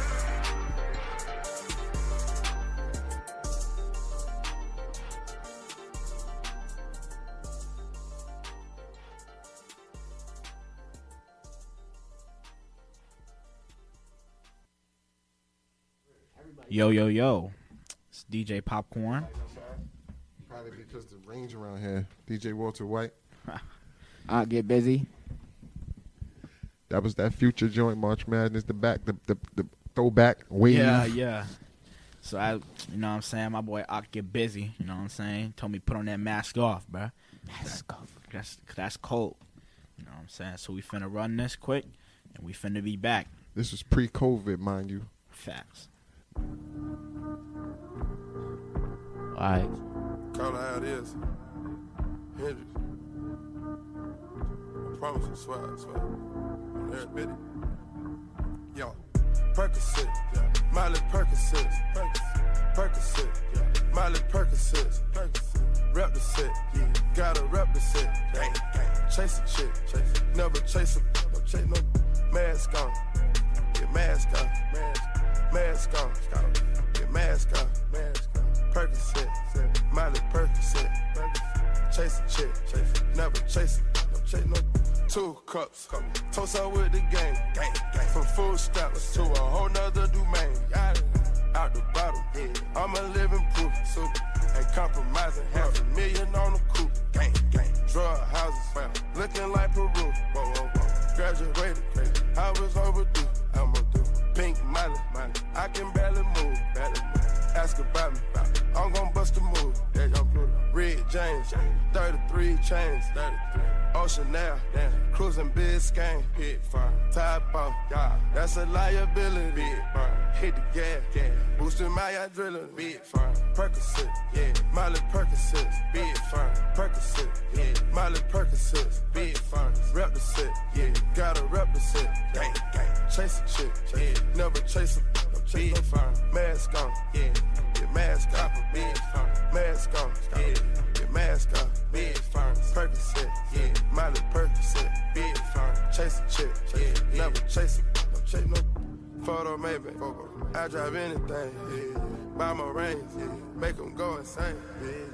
Speaker 13: Yo, yo, yo. It's D J Popcorn.
Speaker 12: Probably because the range around here. D J Walter White.
Speaker 14: I get busy.
Speaker 12: That was that Future joint, March Madness, the back, the the, the throwback wave.
Speaker 13: Yeah, yeah. So, I, you know what I'm saying? My boy Ock get busy, you know what I'm saying? Told me put on that mask off, bro.
Speaker 14: Mask off.
Speaker 13: That's, that's cold. You know what I'm saying? So, we finna run this quick, and we finna be back.
Speaker 12: This was pre-COVID, mind you.
Speaker 13: Facts.
Speaker 11: Alright.
Speaker 16: Call it how it is. Hendrix. I promise you, swear, I swear. On every bit. Yo, Percocet, yeah. Miley Percocet, Percocet, Percocet, yeah. Miley Percocet, Percocet. Rep the set, yeah. Gotta rep the set, gang, gang. Chase a chick, chase. Never chase a, no chase no mask on. Get mask on, mask, mask on, get mask on, mask on. Percocet, Miley Percocet, Percocet. Chase a chick, chase. Never chase a, no chase no. Two cups, toast out with the gang, gang, gang. From food stamps to a whole nother domain. Out the bottom, yeah. I'm a living proof, so ain't compromising. Half a million on the coupe, gang, gang. Drug houses, well, looking like Peru. Whoa, whoa, whoa. Graduated, crazy. I was overdue, I'm overdue. Pink Miley, Miley. I can barely move, barely move. Ask about me, I'm gon' bust a move. Yeah, y'all put Red James, thirty-three chains, thirty-three. Ocean now, damn. Cruising Biscayne, hit fire. Tide off, yeah. That's a liability, big fire. Hit the gas, gas. Boosting my adrenaline, big fire. Percocet, yeah. Miley Percocet, big fire. Percocet, yeah. Miley Percocet, big fire. Rep the set, yeah. Gotta rep the set, gang, gang. Chase a chick, yeah. Never chase a, no chase no fire. Mask on, yeah. Get mask on, big fire. Mask on, yeah. Get mask on, big fire. Percocet, yeah. Miley Percocet, big fire. Chase a chick, yeah. Never chase a, no chase no photo maybe. I drive anything, yeah. Buy my range, yeah. Make them go insane, yeah.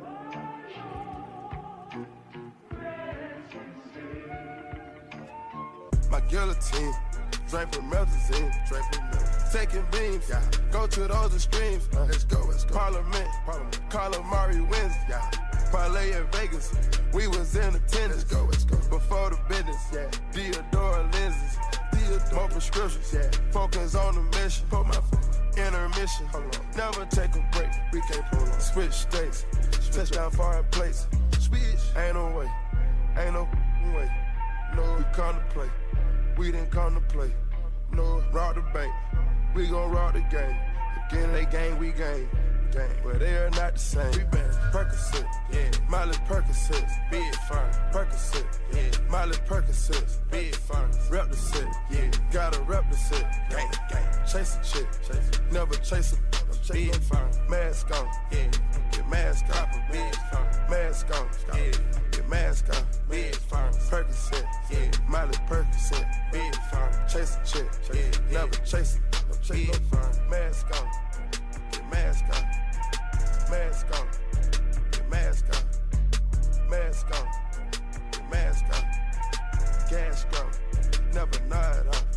Speaker 16: My guillotine, drink from Melazine, drink from Melazine. Taking beams, yeah. Go to those extremes, uh, let's go, let's go. Parliament, Parliament. Calamari wins, yeah. Parlay in Vegas, we was in attendance. Let's go, let's go. Before the business, yeah. Deodora lenses, Deodora. More prescriptions, yeah. Focus on the mission, put my intermission. Hold on. Never take a break, we can't pull on. Switch states, touchdown foreign plates. Switch, ain't no way, ain't no way. No, we come to play, we didn't come to play. No, rob the bank, we gon' rob the game. Again, they gang, we gang. Gang. But they are not the same. We been Percocet, yeah. Miley Percocet, big fine. Percocet, yeah. Miley Percocet, big fine. Rep the set, yeah. Gotta rep the set, gang, gang. Chase a chick, chase. Never chase a, no chase big fine. Mask on, yeah. Get mask on, big fine. Mask on, yeah. Get mask on, big fine. Percocet, yeah. Miley Percocet, big fine. Chase a chick, chase. Yeah. Never chase a, no chase no fine. Mask on. Mask on, mask on, get mask on, mask on, get mask on, gas go, never nod off.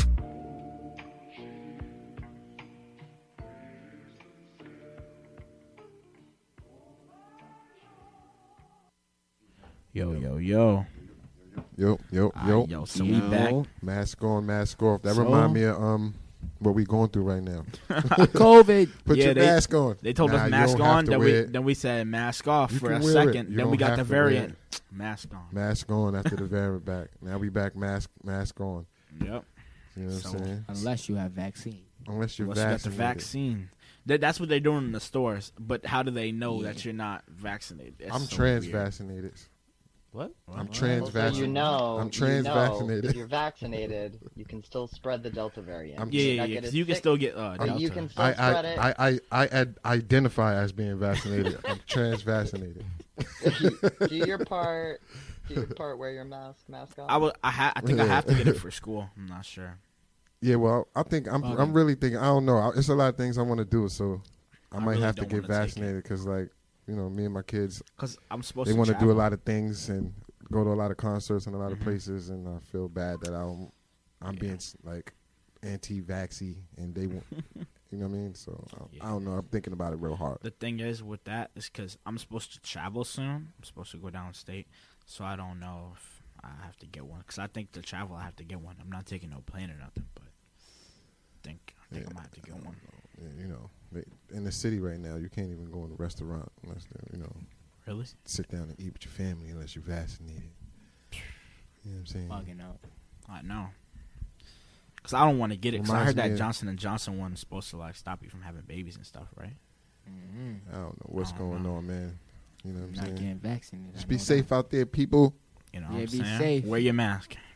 Speaker 13: Yo, yo, yo.
Speaker 12: Yo, yo,
Speaker 13: Ah,
Speaker 12: yo.
Speaker 13: yo, so we back.
Speaker 12: Mask on, mask off. That
Speaker 13: So-
Speaker 12: remind me of um what we going through right now.
Speaker 13: COVID.
Speaker 12: Put
Speaker 13: Yeah,
Speaker 12: your
Speaker 13: they-
Speaker 12: mask on.
Speaker 13: They told
Speaker 12: Nah,
Speaker 13: us
Speaker 12: you
Speaker 13: mask
Speaker 12: don't have
Speaker 13: on,
Speaker 12: to
Speaker 13: then
Speaker 12: wear
Speaker 13: we
Speaker 12: it.
Speaker 13: then we said mask off
Speaker 12: You
Speaker 13: for
Speaker 12: can
Speaker 13: a
Speaker 12: wear
Speaker 13: second.
Speaker 12: it. You
Speaker 13: Then we
Speaker 12: don't
Speaker 13: got the
Speaker 12: have to wear
Speaker 13: variant.
Speaker 12: it.
Speaker 13: Mask on.
Speaker 12: Mask on after the variant back. Now we back mask mask on.
Speaker 13: Yep.
Speaker 12: You know what
Speaker 13: So-
Speaker 12: I'm saying?
Speaker 14: Unless you have vaccine.
Speaker 12: Unless you're
Speaker 13: Unless you got the
Speaker 12: vaccinated.
Speaker 13: vaccine. That, that's what they're doing in the stores. But how do they know
Speaker 14: Yeah.
Speaker 13: that you're not vaccinated? That's
Speaker 12: I'm
Speaker 13: so
Speaker 12: trans
Speaker 13: weird.
Speaker 12: vaccinated.
Speaker 11: What?
Speaker 12: I'm
Speaker 11: Well,
Speaker 12: trans
Speaker 21: So
Speaker 12: vaccinated.
Speaker 21: you know,
Speaker 12: I'm
Speaker 21: you
Speaker 12: trans
Speaker 21: know
Speaker 12: vaccinated.
Speaker 21: if you're vaccinated, you can still spread the Delta variant.
Speaker 12: I'm-
Speaker 21: You
Speaker 13: Yeah,
Speaker 21: may
Speaker 13: yeah,
Speaker 21: not
Speaker 13: yeah.
Speaker 21: get
Speaker 13: 'cause
Speaker 21: as
Speaker 13: you can
Speaker 21: sick,
Speaker 13: still get uh,
Speaker 21: but
Speaker 13: Delta.
Speaker 21: you can still
Speaker 12: I
Speaker 21: spread
Speaker 12: I,
Speaker 21: it.
Speaker 12: I, I, I ad- identify as being vaccinated. I'm trans vaccinated.
Speaker 21: Do your part. Do your part. Wear your mask. Mask on.
Speaker 13: I will. I, ha- I think I have to get it for school. I'm not sure.
Speaker 12: Yeah, well, I think I'm.
Speaker 13: Okay.
Speaker 12: I'm really thinking. I don't know. I- It's a lot of things I want to do, so I,
Speaker 13: I
Speaker 12: might
Speaker 13: really
Speaker 12: have to
Speaker 13: don't
Speaker 12: get
Speaker 13: wanna take it.
Speaker 12: vaccinated because, like, you know, me and my kids,
Speaker 13: Because I'm supposed
Speaker 12: they
Speaker 13: to
Speaker 12: want to do a
Speaker 13: travel.
Speaker 12: lot of things and go to a lot of concerts and a lot of
Speaker 13: Mhm.
Speaker 12: places, and I feel bad that I'm, I'm being like anti-vaxxy, and they want, you know what I mean? So I, I don't know. I'm thinking about it real hard.
Speaker 13: The thing is with that is because I'm supposed to travel soon. I'm supposed to go downstate, so I don't know if I have to get one. Because I think to travel I have to get one. I'm not taking no plane or nothing, but I think I think I might have to get one.
Speaker 12: Yeah, you know, they, in the city right now, you can't even go in a restaurant unless they, you know,
Speaker 13: Really?
Speaker 12: sit down and eat with your family unless you're vaccinated. You know what I'm saying?
Speaker 14: Bugging out.
Speaker 13: I know. Because I don't want to get it. Because I
Speaker 12: Reminds
Speaker 13: heard
Speaker 12: me
Speaker 13: that
Speaker 12: of-
Speaker 13: Johnson and Johnson one is supposed to like stop you from having babies and stuff, right?
Speaker 14: Mm-hmm.
Speaker 12: I don't know what's
Speaker 13: I don't
Speaker 12: going
Speaker 13: know.
Speaker 12: on, man. You know what I'm
Speaker 14: Not
Speaker 12: saying?
Speaker 14: getting vaccinated.
Speaker 12: Just
Speaker 14: I
Speaker 12: be
Speaker 14: know
Speaker 12: safe out there, people.
Speaker 13: You know
Speaker 14: Yeah,
Speaker 13: what I'm
Speaker 14: be
Speaker 13: saying?
Speaker 14: safe.
Speaker 13: Wear your mask.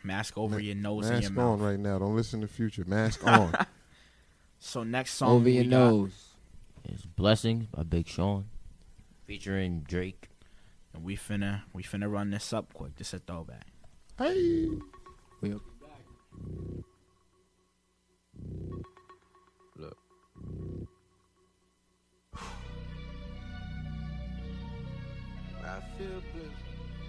Speaker 13: Mask over
Speaker 12: Ma-
Speaker 13: your nose
Speaker 12: mask
Speaker 13: and your
Speaker 12: on
Speaker 13: mouth.
Speaker 12: right now. Don't listen to Future. Mask on.
Speaker 13: So next song
Speaker 11: Over
Speaker 13: we
Speaker 11: your
Speaker 13: got
Speaker 11: nose is Blessings by Big Sean, featuring Drake.
Speaker 13: And we finna we finna run this up quick. Just a throwback.
Speaker 12: Hey.
Speaker 11: We
Speaker 2: Look.
Speaker 6: I feel blessed.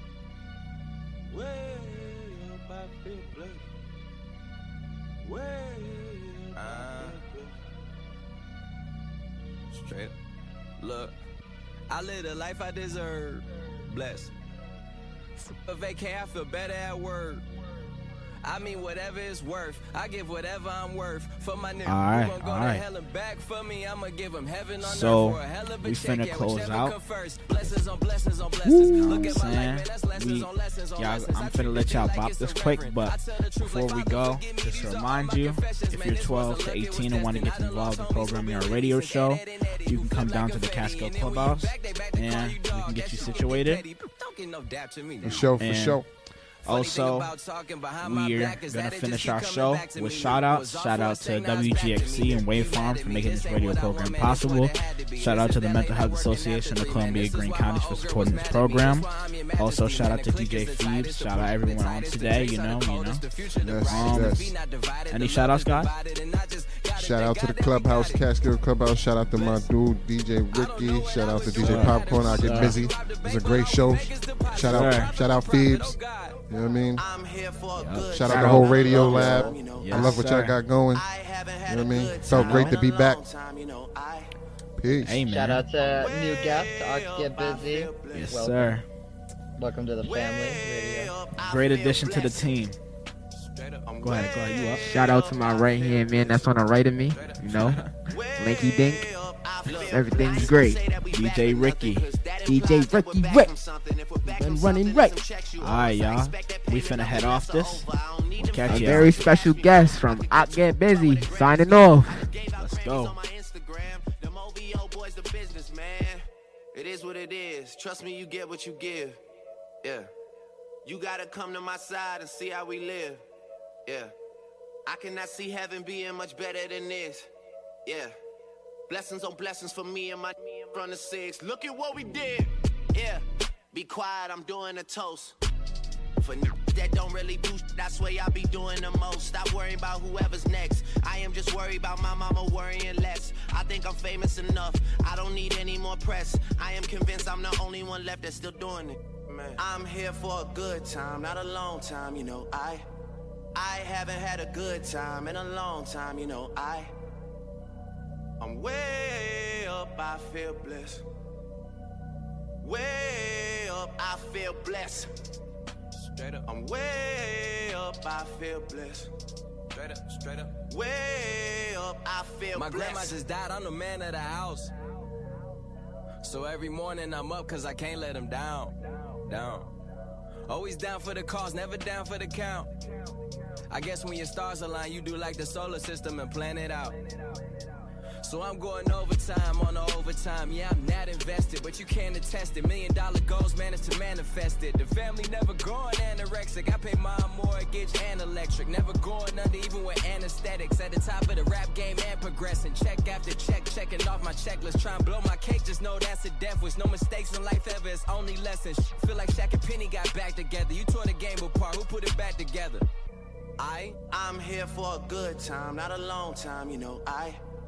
Speaker 6: Way up, I feel blessed. Way up, I feel blessed. Straight up. Look, I live the life I deserve. Blessed. A vacay, I feel better at work. I mean, whatever it's worth. I give whatever I'm worth. For my nigga,
Speaker 13: All right,
Speaker 6: who gon' go
Speaker 13: all
Speaker 6: to
Speaker 13: right.
Speaker 6: hell and back for me, I'ma give him heaven on
Speaker 13: So,
Speaker 6: earth for a hell of a
Speaker 13: we
Speaker 6: check.
Speaker 13: finna
Speaker 6: Yeah,
Speaker 13: close
Speaker 6: whichever
Speaker 13: out.
Speaker 6: come first. Blessings on blessings on blessings.
Speaker 13: You know
Speaker 6: Look
Speaker 13: what
Speaker 6: at
Speaker 13: I'm
Speaker 6: my life,
Speaker 13: saying?
Speaker 6: man, that's lessons
Speaker 13: We,
Speaker 6: on lessons on
Speaker 13: y'all,
Speaker 6: lessons. I
Speaker 13: I'm
Speaker 6: treat
Speaker 13: finna
Speaker 6: the
Speaker 13: let y'all
Speaker 6: G
Speaker 13: bop
Speaker 6: like it's
Speaker 13: this
Speaker 6: a
Speaker 13: quick,
Speaker 6: reverend.
Speaker 13: but
Speaker 6: I tell the truth
Speaker 13: before
Speaker 6: like
Speaker 13: we
Speaker 6: Papa,
Speaker 13: go,
Speaker 6: forgive me,
Speaker 13: just
Speaker 6: these
Speaker 13: to
Speaker 6: are all
Speaker 13: remind
Speaker 6: my
Speaker 13: you,
Speaker 6: confessions,
Speaker 13: if
Speaker 6: man,
Speaker 13: you're
Speaker 6: this
Speaker 13: twelve
Speaker 6: wasn't
Speaker 13: to
Speaker 6: luck, it was
Speaker 13: eighteen and want to get
Speaker 6: destiny.
Speaker 13: involved in
Speaker 6: I know lost
Speaker 13: programming
Speaker 6: homies,
Speaker 13: our
Speaker 6: so
Speaker 13: radio
Speaker 6: really
Speaker 13: show,
Speaker 6: listen, daddy, daddy,
Speaker 13: you can come down to the
Speaker 6: like a
Speaker 13: Catskill
Speaker 6: fatty, and then when you
Speaker 13: Clubhouse,
Speaker 6: back, they back to call
Speaker 13: and
Speaker 6: you
Speaker 13: we
Speaker 6: dog.
Speaker 13: can get
Speaker 6: That
Speaker 13: you
Speaker 6: shit get
Speaker 13: situated.
Speaker 6: petty. Don't get no dap to me
Speaker 12: For
Speaker 6: now.
Speaker 12: sure, for
Speaker 13: And
Speaker 12: sure.
Speaker 13: Also, we're gonna finish our show with shout outs. Shout out to W G X C and Wave Farm for making this radio program possible. Shout out to the Mental Health Association of Columbia Green Counties for supporting this program. Also, shout out to D J Phoebes. Shout out everyone on today. You know, you know.
Speaker 12: Yes,
Speaker 13: Um,
Speaker 12: yes.
Speaker 13: Any shout outs, guys?
Speaker 12: Shout out to the Clubhouse, Catskill Clubhouse. Shout out to my dude, D J Ricky. Shout out to D J
Speaker 13: Sir.
Speaker 12: Popcorn. I get
Speaker 13: Sir.
Speaker 12: busy. It was a great show. Shout out,
Speaker 13: Sir.
Speaker 12: shout out Phoebes. You know what I mean?
Speaker 13: Yep.
Speaker 12: Shout
Speaker 13: Shout
Speaker 12: out the
Speaker 13: out.
Speaker 12: whole radio lab.
Speaker 13: Yes,
Speaker 12: I love what y'all
Speaker 13: sir.
Speaker 12: got going. You know what I mean? Felt great to be back. Peace.
Speaker 13: Hey, man.
Speaker 21: Shout out to new guest, Ox Get Busy.
Speaker 13: Yes,
Speaker 21: Welcome.
Speaker 13: sir.
Speaker 21: Welcome to the family radio.
Speaker 13: Great addition to the team. Go ahead, go ahead. You up?
Speaker 2: Shout out to my right hand man that's on the right of me. You know, Linky Dink. Everything's great.
Speaker 13: D J Ricky.
Speaker 2: D J Ricky Rick. Been running right.
Speaker 13: All right, y'all. We finna head off this. We'll catch
Speaker 2: A
Speaker 13: you.
Speaker 2: very special guest from I Get Busy signing off.
Speaker 13: Let's go.
Speaker 6: It is what it is. Trust me, you get what you give. Yeah. You gotta come to my side and see how we live. Yeah. I cannot see heaven being much better than this. Yeah. Blessings on blessings for me and my from the six. Look at what we did. Yeah. Be quiet, I'm doing a toast. For n- that don't really do shit, that's where I be doing the most. Stop worrying about whoever's next. I am just worried about my mama worrying less. I think I'm famous enough. I don't need any more press. I am convinced I'm the only one left that's still doing it. Man. I'm here for a good time, not a long time, you know. I I haven't had a good time in a long time, you know. I I'm way up, I feel blessed. Way up, I feel blessed. Straight up. I'm way up, I feel blessed. Straight up, straight up. Way up, I feel My blessed. My grandma just died, I'm the man of the house. So every morning I'm up cause I can't let him down. Down. Always down for the cause, never down for the count. I guess when your stars align, you do like the solar system and plan it out. So I'm going overtime on the overtime. Yeah, I'm not invested, but you can't attest it. Million dollar goals managed to manifest it. The family never going anorexic. I pay my mortgage and electric. Never going under even with anesthetics. At the top of the rap game and progressing. Check after check, checking off my checklist. Try and blow my cake, just know that's a death wish. No mistakes in life ever, it's only lessons. Feel like Shaq and Penny got back together. You tore the game apart, who put it back together? I, I'm here for a good time, not a long time, you know. I